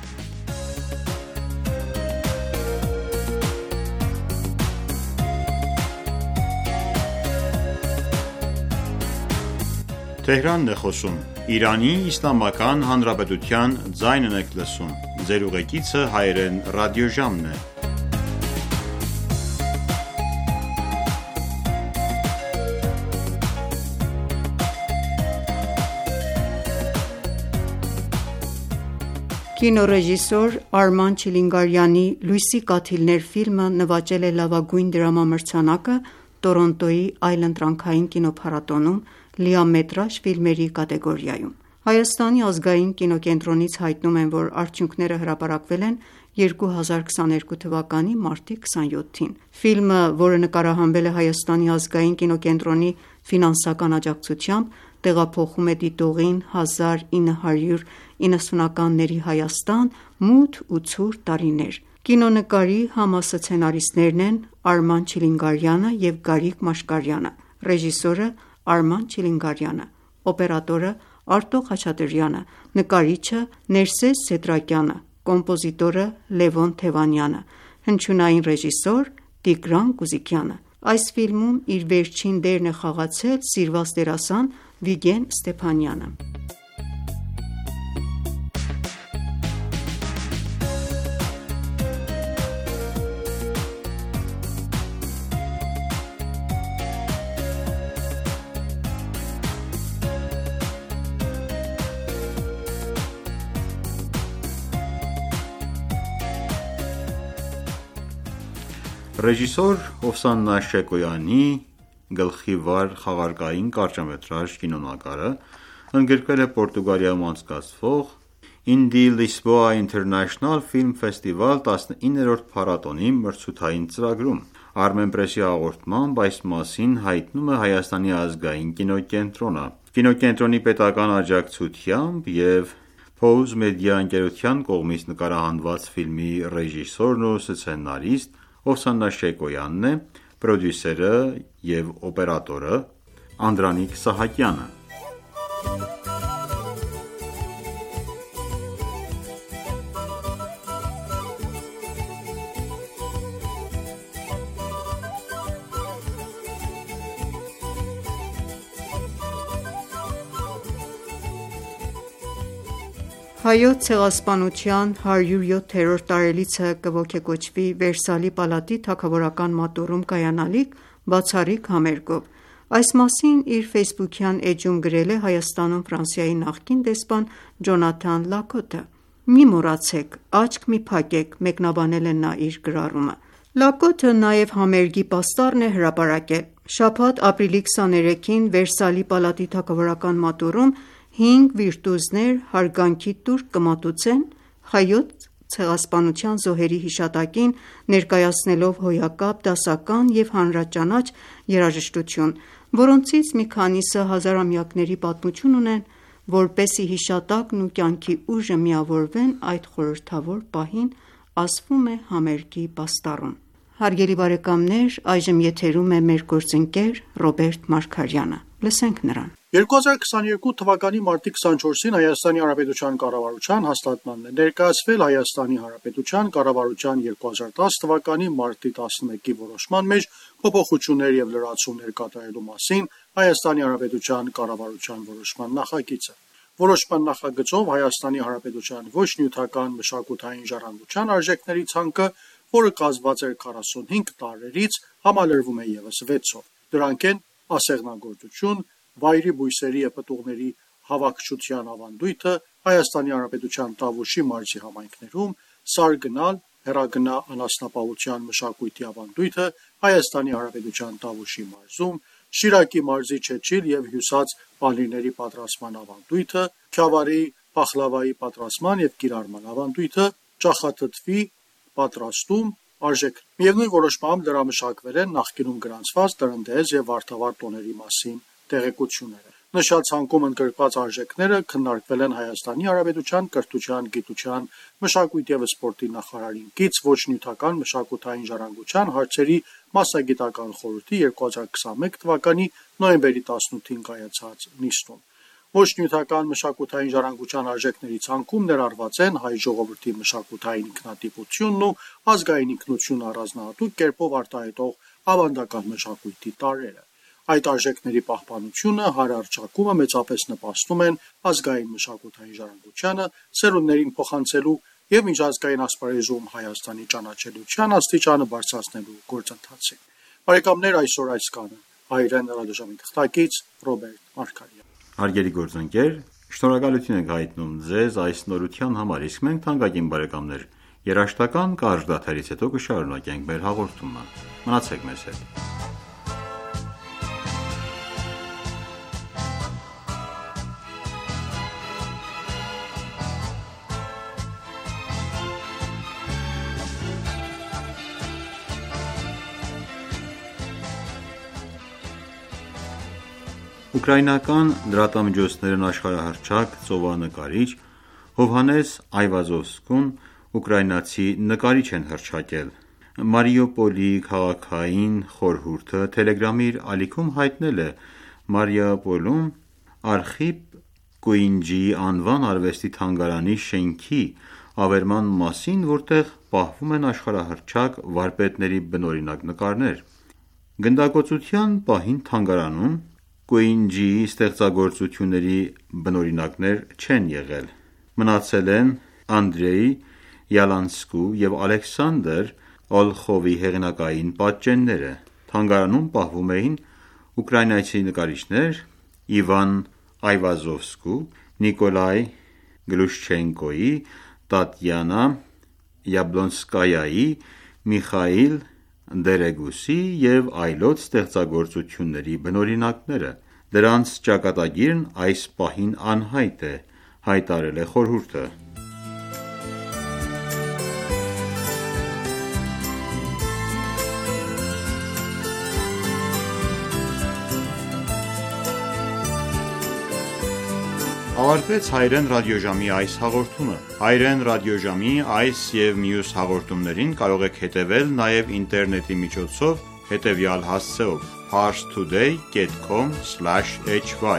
Speaker 3: Կինոռեժիսոր Արման Չիլինգարյանի «Լույսի կաթիլներ» ֆիլմը նվաճել է լավագույն դրամամրցանակը Տորոնտոյի այլընտրանքային կինոփառատոնում լիամետրաժ ֆիլմերի կատեգորիայում։ Հայաստանի ազգային կինոկենտրոնից հայտնում են, որ արդյունքները հրապարակվել են երկու հազար քսաներկու թվականի մարտի քսանյոթին։ Ֆիլմը, որը նկարահանվել է Հայաստանի ազգային կինոկենտրոնի ֆինանսական աջակցությամբ, տեղափոխում է դիտողին հազար ինը հարյուր իննսունականների Հայաստան մութ ու ցուրտ տարիներ։ Կինոնկարի համասցենարիստներն են Արման Չիլինգարյանը և Գարիկ Մաշկարյանը, ռեժիսորը Արման Չիլինգարյանը, օպերատորը Արտո Խաչատրյանը, նկարիչը Ներսես Սեդրակյանը, կոմպոզիտորը Լևոն Թևանյանը, հնչյունային ռեժիսոր Տիգրան Կուզիկյանը։ Այս ֆիլմում իր վերջին դերն է խաղացել սիրված դերասան Վիգեն Ստեփանյանը։
Speaker 5: Ռեժիսոր Օվսաննա Շեկոյանի գլխիվար խաղարկային կարճամետրաժ կինոնկարը ընդգրկվել է Պորտուգալիայում անցկացվող Indie Lisboa International Film Festival տասնիններորդ փառատոնի մրցութային ծրագրում։ Armenpress-ի հաղորդմամբ այս մասին հայտնում է Հայաստանի ազգային կինոկենտրոնը։ Կինոկենտրոնի պետական աջակցությամբ և Pose Media ընկերության կողմից նկարահանված ֆիլմի ռեժիսորն ու սցենարիստ Օվսաննա Շեկոյանն է, պրոդյուսերը և օպերատորը Անդրանիկ Սահակյանը։
Speaker 3: Հայոց ցեղասպանության հարյուր յոթերորդ տարելիցը կոգեգոճվի Վերսալի պալատի թագավորական մատուռում կայանալիք բացառիկ համերգով։ Այս մասին իր ֆեյսբուքյան էջում գրել է Հայաստանում Ֆրանսիայի նախկին դեսպան Ջոնաթան Լակոտը։ «Մի մոռացեք, աչք մի փակեք», մեկնաբանել է նա իր գրառումը։ Լակոտը նաև համերգի պաստառն է հրապարակել։ Շաբաթ ապրիլի քսաներեքին Վերսալի պալատի թագավորական մատուռում հինգ վիրտուզներ հարգանքի տուրք կմատուցեն Հայոց ցեղասպանության զոհերի հիշատակին ներկայացնելով հոյակապ, դասական և հանրաճանաչ երաժշտություն, որոնցից մի քանիսը հազարամյակների պատմություն ունեն, որպեսզի հիշատակն ու կյանքի ուժը միավորվեն այդ խորհրդավոր պահին, ասվում է համերգի պաստառում: Հարգելի բարեկամներ, այժմ եթերում է մեր գործընկեր Ռոբերտ Մարգարյանը: Լսենք նրան:
Speaker 6: երկու հազար քսաներկու թվականի մարտի քսանչորսին Հայաստանի Հանրապետության կառավարության հաստատմանն է ներկայացվել Հայաստանի Հանրապետության կառավարության երկու հազար դաս թվականի մարտի տասնմեկի որոշման մեջ փոփոխություններ և լրացումներ կատարելու մասին Հայաստանի Հանրապետության կառավարության որոշման նախագիծը: Որոշման նախագծով Հայաստանի Հանրապետության ոչ նյութական մշակութային ժառանգության արժեքների ցանկը, որը կազմված էր քառասունհինգ տարրերից, համալրվում է ևս վեցով: Դրանք են ասեղնագործություն, վայրի բույսերի և պտուղների հավաքչության ավանդույթը Հայաստանի Հանրապետության Տավուշի մարզի համայնքներում, սարգնալ, հեռագնա անասնապահության մշակույթի ավանդույթը Հայաստանի Հանրապետության Տավուշի մարզում, Շիրակի մարզի չեչիլ և հյուսած պանիրների պատրաստման ավանդույթը, Քյավառի փախլավայի պատրաստման և կիրառման ավանդույթը, ճախաթթվի պատրաստում արժեքներ: Միևնույն որոշմամբ դրամշակվել են նախկինում գրանցված տրընդեզ և վարդավառ տոների մասին տեղեկությունները: Նշյալ ցանկում ընդգրկված արժեքները քննարկվել են Հայաստանի Հանրապետության կրթության, գիտության, մշակույթի և սպորտի նախարարին կից ոչ նյութական մշակութային ժառանգության հարցերի մասնագիտական խորհրդի երկու հազար քսանմեկ թվականի նոյեմբերի տասնութին կայացած նիստում: Ոչ նյութական մշակութային ժառանգության արժեքների ցանկում ներառված են հայ ժողովրդի մշակութային ինքնատիպությունն ու ազգային ինքնությունը առանձնահատուկ կերպով արտահայտող ավանդական մշակույթի տարրերը: Այդ արժեքների պահպանությունը, հանրահռչակումը մեծապես նպաստում են ազգային մշակութային ժառանգությանը, սերունդներին փոխանցելու և միջազգային ասպարեզում Հայաստանի ճանաչելիության աստիճանը բարձրացնելու գործընթացին: Այսօր այս կանը հայրեն ռադիոժամի թղթակից Ռոբերտ Մարգարյան:
Speaker 5: Հարգելի գործընկեր, շնորհակալություն ենք հայտնում ձեզ այս նորության համար, իսկ մենք թանկագին բարեկամներ երաժշտական կարճ դադարից հետո կշարունակենք մեր հաղորդումը: Մնացեք մեզ հետ: Ուկրաինական լրատվամիջոցներն աշխարհահռչակ ծովանկարիչ Հովհաննես Այվազովսկուն ուկրաինացի նկարիչ են հռչակել: Մարիուպոլի քաղաքային խորհուրդը Թելեգրամի իր ալիքում հայտնել է Մարիուպոլում Արխիպ Կոինջիի անվան արվեստի թանգարանի շենքի ավերման մասին, որտեղ պահվում են աշխարհահռչակ վարպետների բնօրինակ նկարներ: Գնդակոծության պահին թանգարանում Կոինջիի ստեղծագործությունների բնօրինակներ չեն եղել: Մնացել են Անդրեյ Յալանսկու և Ալեքսանդր Օլխովի հեղինակային պատճենները: Թանգարանում պահվում էին ուկրաինացի նկարիչներ Իվան Այվազովսկու, Նիկոլայ Գլուշչենկոյի, Տատյանա Յաբլոնսկայայի, Միխայիլ Դերեգուսի և այլոց ստեղծագործությունների բնօրինակները: Դրանց ճակատագիրն այս պահին անհայտ է, հայտարարել է խորհուրդը: Ավարտվեց հայրեն ռադիոժամի այս հաղորդումը: Հայրեն ռադիոժամի այս և մյուս հաղորդումներին կարող եք հետևել նաև ինտերնետի միջոցով հետևյալ հասցեով՝ parstoday dot com slash h y: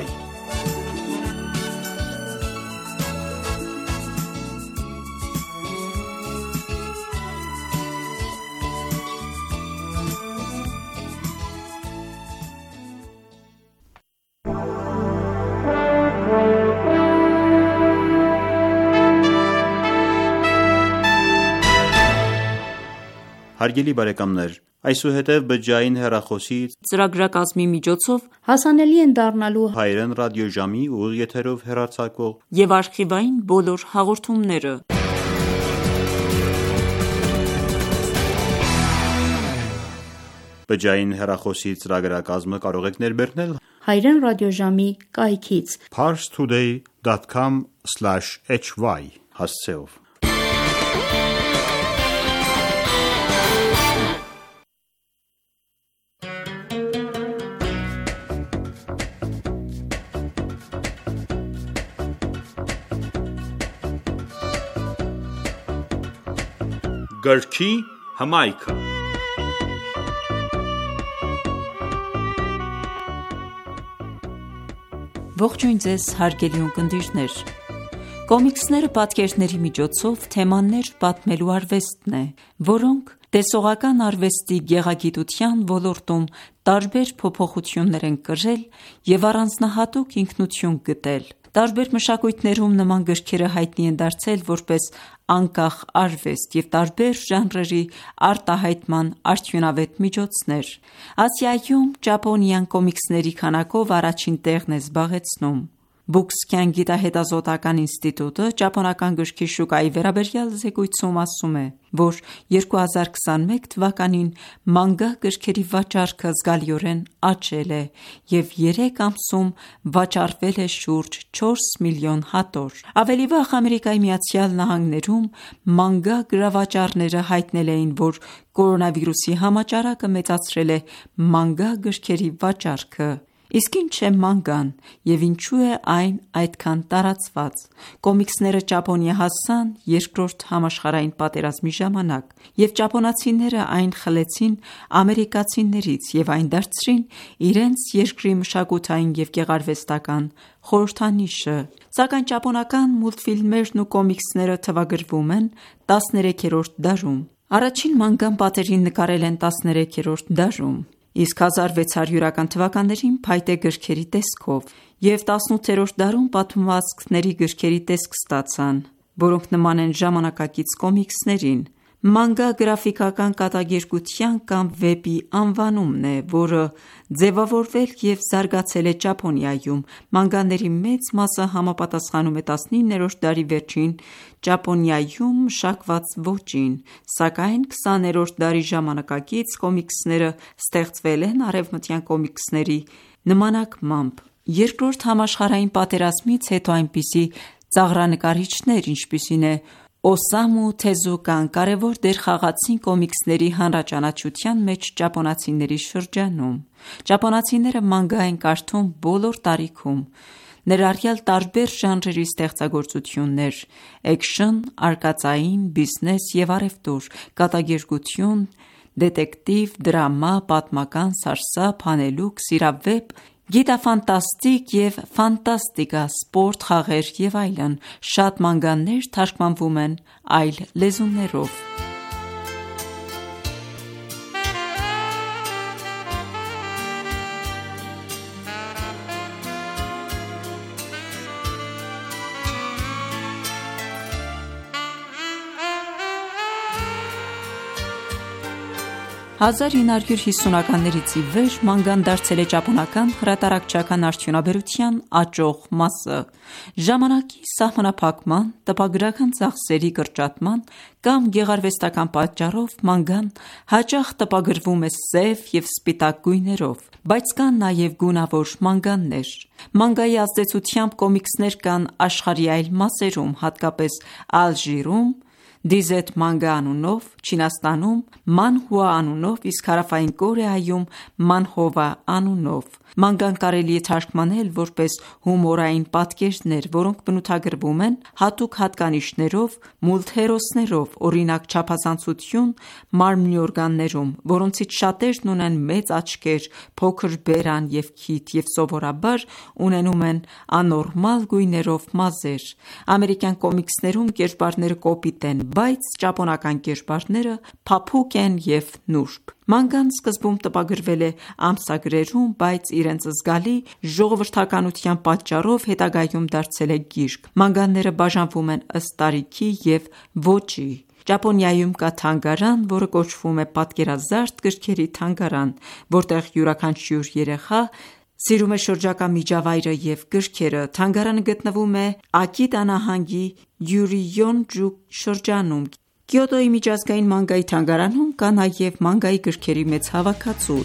Speaker 5: Հարգելի բարեկամներ, այսուհետև բջջային հեռախոսի
Speaker 4: ծրագրակազմի միջոցով հասանելի են դառնալու
Speaker 5: հայրեն ռադիոժամի ուղիղ եթերով հեռարձակվող
Speaker 4: և արխիվային բոլոր հաղորդումները:
Speaker 5: Բջջային հեռախոսի ծրագրակազմը կարող եք ներբեռնել
Speaker 4: հայրեն ռադիոժամի կայքից
Speaker 5: parstoday dot com slash h y հասցեով:
Speaker 1: Գրքի հմայքը։
Speaker 7: Ողջույն ձեզ հարգելի ունկնդիրներ։ Կոմիքսները պատկերների միջոցով թեմաներ պատմելու արվեստն է, որոնք տեսողական արվեստի գեղագիտության ոլորտում տարբեր փոփոխություններ են կրել և առանձնահատուկ ինքնություն գտել։ Տարբեր մշակույթներում նման գրքերը հայտնի են դարձել որպես անկախ արվեստ և տարբեր ժանրերի արտահայտման արդյունավետ միջոցներ։ Ասիայում ճապոնիան կոմիքսների քանակով առաջին տեղն է զբաղեցնում։ Բուքսքյան գիտահետազոտական ինստիտուտը ճապոնական գրքի շուկայի վերաբերյալ զեկույցում ասում է, որ երկու հազար քսաներորդ թվականին մանգա գրքերի վաճառքը զգալիորեն աճել է և երեք ամսում վաճառվել է շուրջ չորս միլիոն հատոր։ Ավելի վաղ Ամերիկայի Միացյալ Նահանգներում մանգա գրավաճառները հայտնել էին, որ կորոնավիրուսի համաճարակը մեծացրել է մանգա գրքերի վաճառքը։ Իսկ ինչ է մանգան և ինչու է այն այդքան տարածված։ Կոմիքսները Ճապոնիա հասան Երկրորդ համաշխարհային պատերազմի ժամանակ, և ճապոնացիները այն խլեցին ամերիկացիներից և այն դարձրին իրենց երկրի մշակութային և գեղարվեստական խորհրդանիշը։ Սակայն ճապոնական մուլտֆիլմերն ու կոմիքսները թվագրվում են տասներեքերորդ դարում։ Առաջին մանգան պատերին նկարել են տասներեքերորդ դարում, իսկ հազար վեց հարյուրական թվականներին փայտե գրքերի տեսքով, և տասնութերորդ դարում պատմվածքների գրքերի տեսք ստացան, որոնք նման են ժամանակակից կոմիքսներին։ Մանգա գրաֆիկական կատակերգության կամ վեպի անվանումն է, որը ձևավորվել և զարգացել է Ճապոնիայում։ Մանգաների մեծ մասը համապատասխանում է տասնիններորդ դարի վերջին Ճապոնիայում մշակված ոճին, սակայն քսաներորդ դարի ժամանակակից կոմիքսները ստեղծվել են արևմտյան կոմիքսների նմանակմամբ։ Երկրորդ համաշխարհային պատերազմից հետո այնպիսի ծաղրանկարիչներ, ինչպիսին է Օսամու Թեզուկան, կարևոր դեր խաղացին կոմիքսների հանրաճանաչության մեջ ճապոնացիների շրջանում։ Ճապոնացիները մանգա են կարդում բոլոր տարիքում, ներառյալ տարբեր ժանրերի ստեղծագործություններ՝ էքշն, արկածային, բիզնես և առևտուր, կատակերգություն, դետեկտիվ, դրամա, պատմական, սարսափ, հանելուկ, սիրավեպ, գիտաֆանտաստիկ և ֆանտաստիկա, սպորտ, խաղեր և այլն։ Շատ մանգաներ թարգմանվում են այլ լեզուներով։ հազար ինը հարյուր հիսունականներից ի վեր մանգան դարձել է ճապոնական հրատարակչական արդյունաբերության աճող մասը։ Ժամանակի սահմանափակման, տպագրական ծախսերի կրճատման կամ գեղարվեստական պատճառով մանգան հաճախ տպագրվում է սև և սպիտակ գույներով, բայց կան նաև գունավոր մանգաներ։ Մանգայի ազդեցությամբ կոմիքսներ կան աշխարհի այլ մասերում, հատկապես Ալժիրում, Դիզետ մանգա անունով, Չինաստանում մանհուա անունով, իսկ Հարավային Կորեայում մանհովա անունով։ Մանգան կարելի է թարգմանել որպես հումորային պատկերներ, որոնք բնութագրվում են հատուկ հատկանիշներով, մուլտհերոսներով, օրինակ չափազանցություն մարմնի օրգաններում, որոնցից շատերն ունեն մեծ աչքեր, փոքր բերան և քիթ և սովորաբար ունենում են աննորմալ գույներով մազեր։ Ամերիկյան կոմիքսներում կերպարները կոպիտ են, բայց ճապոնական կերպարները փափուկ են և նուրբ։ Մանգան սկզբում տպագրվել է ամսագրերում, բայց իրենց զգալի ժողովրդականության պատճառով հետագայում դարձել է գիրք։ Մանգաները բաժանվում են ըստ տարիքի և ոճի։ Ճապոնիայում կա թանգարան, որը կոչվում է պատկերազարդ գրքերի թանգարան, որտեղ յուրաքանչյուր երեխա սիրում է շրջակա միջավայրը և գրքերը։ Թանգարանը գտնվում է Ակիտա նահանգի Յուրիյոնջու շրջանում։ Կիոտոյի միջազգային մանգայի թանգարանում կա նաև մանգայի գրքերի մեծ հավաքածու։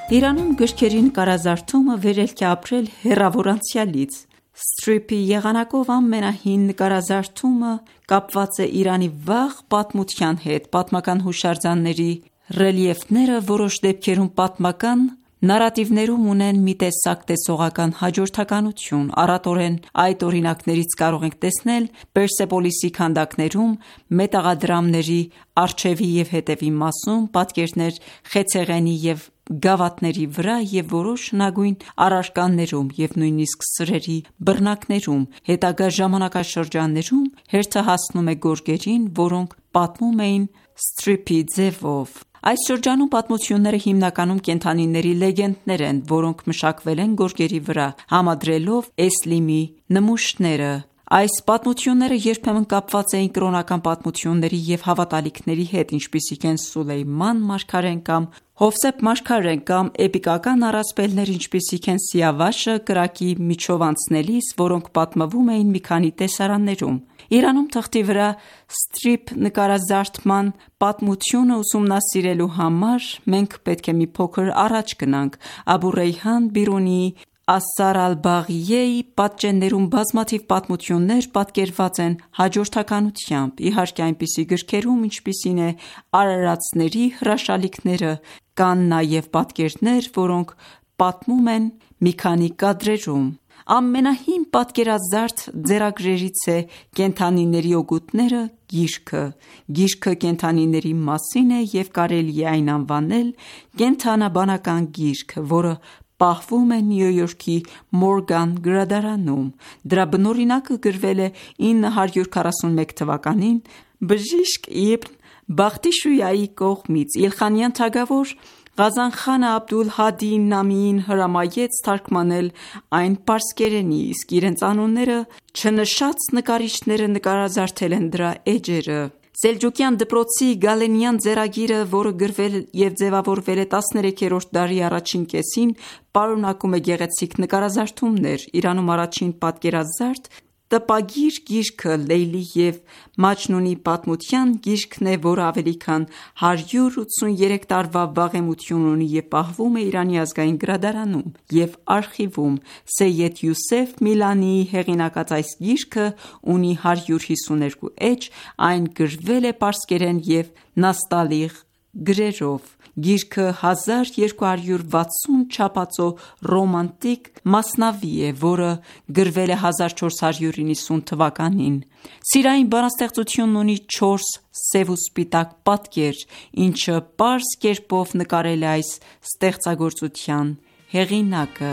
Speaker 7: Իրանում գրքերի նկարազարդումը վերելք է ապրել հեռավոր անցյալից։ Սթրիփի եղանակով ամենահին նկարազարդումը կապված է Իրանի վաղ պատմության հետ։ Պատմական հուշարձանների ռելիեֆները որոշ դեպքերում պատմական նարատիվներում ունեն մի տեսակ տեսողական հաջորդականություն։ Առատորեն այդ օրինակներից կարող ենք տեսնել Պերսեպոլիսի քանդակներում մետաղադրամների առջևի և հետևի մասում պատկերներ խեցեղենի և գավաթների վրա և որոշ հնագույն առարկաներում և նույնիսկ սրերի բռնակներում։ Հետագա ժամանակաշրջաններում հերթը հասնում է գորգերին, որոնք պատմում էին սթրիփի ձևով։ Այս շրջանում պատմությունները հիմնականում կենդանիների լեգենդներ են, որոնք մշակվել են գորգերի վրա, համադրելով Էսլիմի նմուշները։ Այս պատմությունները երբեմն կապված էին կրոնական պատմությունների և հավատալիքների հետ, ինչպիսիք են Սուլեյման մարգարեն կամ Հովսեփ մարգարեն, կամ էպիկական առասպելներ, ինչպիսիք են Սիավաշը կրակի միջով անցնելիս, որոնք պատմվում էին մի քանի տեսարաններում։ Իրանում թղթի վրա սթրիփ նկարազարդման պատմությունը ուսումնասիրելու համար մենք պետք է մի փոքր առաջ գնանք։ Աբու Ռեյհան Բիրունիի Ասար ալ-Բաղիեի պատճեններում բազմաթիվ պատմություններ պատկերված են հաջորդականությամբ։ Իհարկե, այնպիսի գրքերում, ինչպիսին է արարածների հրաշալիքները, կան նաև պատկերներ, որոնք պատմում են մի քանի կադրերում։ Ամենահին պատկերազարդ ձեռագրերից է «Կենդանիների օգուտները» գիրքը։ Գիրքը կենդանիների մասին է և կարելի է այն անվանել կենդանաբանական գիրք, որը պահվում է Նյու Յորքի Մորգան գրադարանում։ Դրա բնօրինակը գրվել է ինը հարյուր քառասունմեկ թվականին բժիշկ Իբն Բախտիշույայի կողմից։ Իլխանյան թագավոր Ղազանխանը Աբդուլ Հադի Նամիին հրամայեց թարգմանել այն պարսկերենի, իսկ իրենց անունները չնշած նկարիչները նկարազարդել են դրա էջերը։ Սելջուկյան դպրոցի Գալենյան ձեռագիրը, որը գրվել և ձևավորվել է տասներեքերորդ դարի առաջին կեսին, պարունակում է գեղեցիկ նկարազարդումներ։ Իրանում առաջին պատկերազարդ տպագիր գիրքը Լեյլի և Մաջնունի պատմության գիրքն է, որը ավելի քան հարյուր ութսուներեք տարվա վաղեմություն ունի և պահվում է Իրանի ազգային գրադարանում և արխիվում։ Սեյեդ Յուսեֆ Միլանիի հեղինակած այս գիրքը ունի հարյուր հիսուներկու էջ, այն գրվել է պարսկերեն և նաստալիղ գրերով։ Գիրքը հազար երկու հարյուր վաթսուն չափածո ռոմանտիկ մասնավի է, որը գրվել է հազար չորս հարյուր նվաթ թվականին։ Սիրային բանաստեղծությունն ունի չորս սև ու սպիտակ պատկեր, ինչը պարզ կերպով նկարել է այս ստեղծագործության հեղինակը։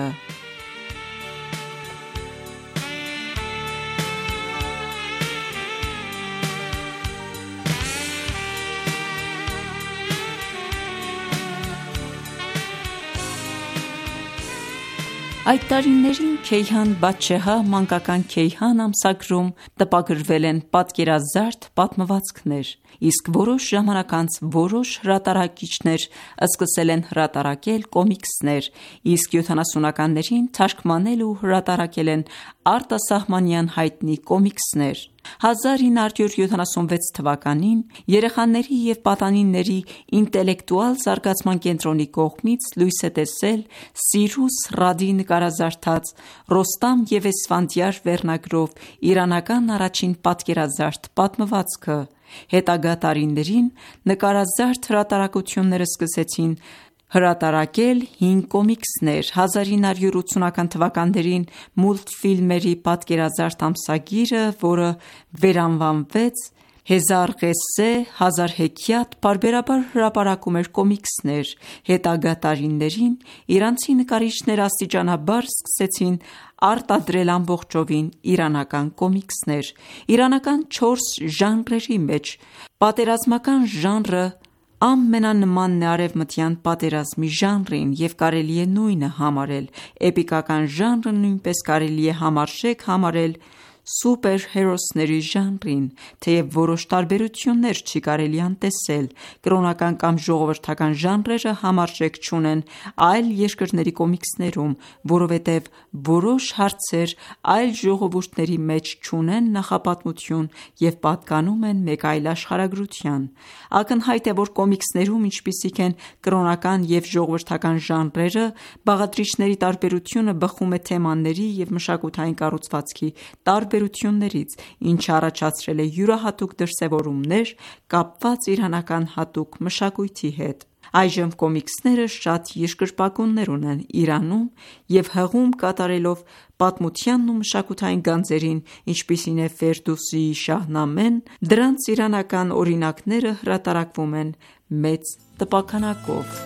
Speaker 7: Այդ տարիներին Քեյհան Բադշեհա մանկական Քեյհան ամսագրում տպագրվել են պատկերազարդ պատմվածքներ, իսկ որոշ ժամանակ անց որոշ հրատարակիչներ սկսել են հրատարակել կոմիքսներ, իսկ յոթանասունականներին թարգմանել ու հրատարակել են արտասահմանյան հայտնի կոմիքսներ։ հազար ինը հարյուր յոթանասունվեց թվականին Երեխաների և պատանիների ինտելեկտուալ զարգացման կենտրոնի կողմից լույս է տեսել Սիրուս Ռադի նկարազարդած Ռոստամ և Էսֆանդիար վերնագրով իրանական առաջին պատկերազարդ պատմվածքը։ Հետագա տարիներին նկարազարդ հրատարակությունները սկսեցին հրատարակել հին կոմիքսներ։ հազար ինը հարյուր ութսունական թվականներին մուլտֆիլմերի պատկերազարդ ամսագիրը, որը վերանվանվեց Հեզար Ղեսե հազար հեքիաթ, պարբերաբար հրապարակում էր կոմիքսներ։ Հետագա տարիներին իրանցի նկարիչները աստիճանաբար սկսեցին արտադրել ամբողջովին իրանական կոմիքսներ։ Իրանական չորս ժանրերի մեջ պատերազմական ժանրը ամենանմանն է արևմտյան պատերազմի ժանրին և կարելի է նույնը համարել։ Էպիկական ժանրը նույնպես կարելի է համարժեք համարել սուպերհերոսների ժանրին, թեև որոշ տարբերություններ չի կարելի անտեսել։ Կրոնական կամ ժողովրդական ժանրերը համարժեք չունեն այլ երկրների կոմիքսներում, որովհետև որոշ հարցեր այլ ժողովուրդների մեջ չունեն նախապատմություն և պատկանում են մեկ այլ աշխարհագրության։ Ակնհայտ է, որ կոմիքսներում, ինչպիսիք են կրոնական և ժողովրդական ժանրերը, բաղադրիչների տարբերությունը բխում է թեմաների և մշակութային կառուցվածքի տարբերություններից, ինչը առաջացրել է յուրահատուկ դրսևորումներ՝ կապված իրանական հատուկ մշակույթի հետ։ Այժմ կոմիքսները շատ երկրպագուներ ունեն Իրանում և հղում կատարելով պատմությանն ու մշակութային գանձերին, ինչպիսին է Ֆերդուսիի Շահնամեն, դրանց իրանական օրինակները հրատարակվում են մեծ տպաքանակով։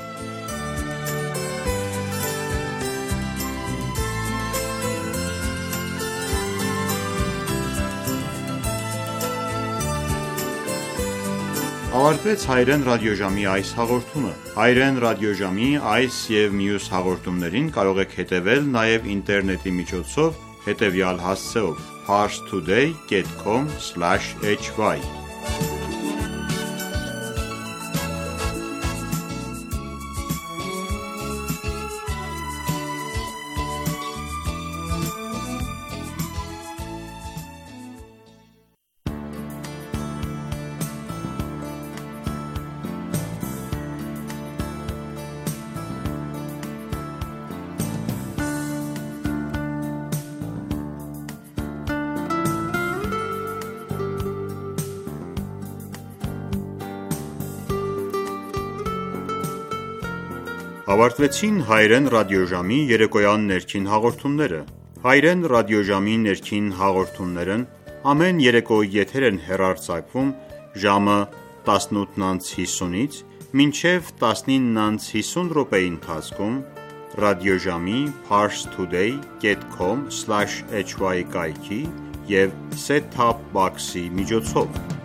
Speaker 5: Ավարտվեց հայրեն ռադիոժամի այս հաղորդումը։ Հայրեն ռադիոժամի այս և մյուս հաղորդումներին կարող եք հետևել նաև ինտերնետի միջոցով հետևյալ հասցեով՝ parstoday dot com slash h y Ավարտվեցին հայրեն ռադիոժամի երեկոյան ներքին հաղորդումները։ Հայրեն ռադիոժամի ներքին հաղորդումներն ամեն երեկո եթեր են հեռարձակվում ժամը տասնութ անց հիսունից մինչև տասնինը անց հիսուն րոպեի ընթացքում ռադիոժամի parstoday dot com slash h y կայքի և set top box-ի միջոցով։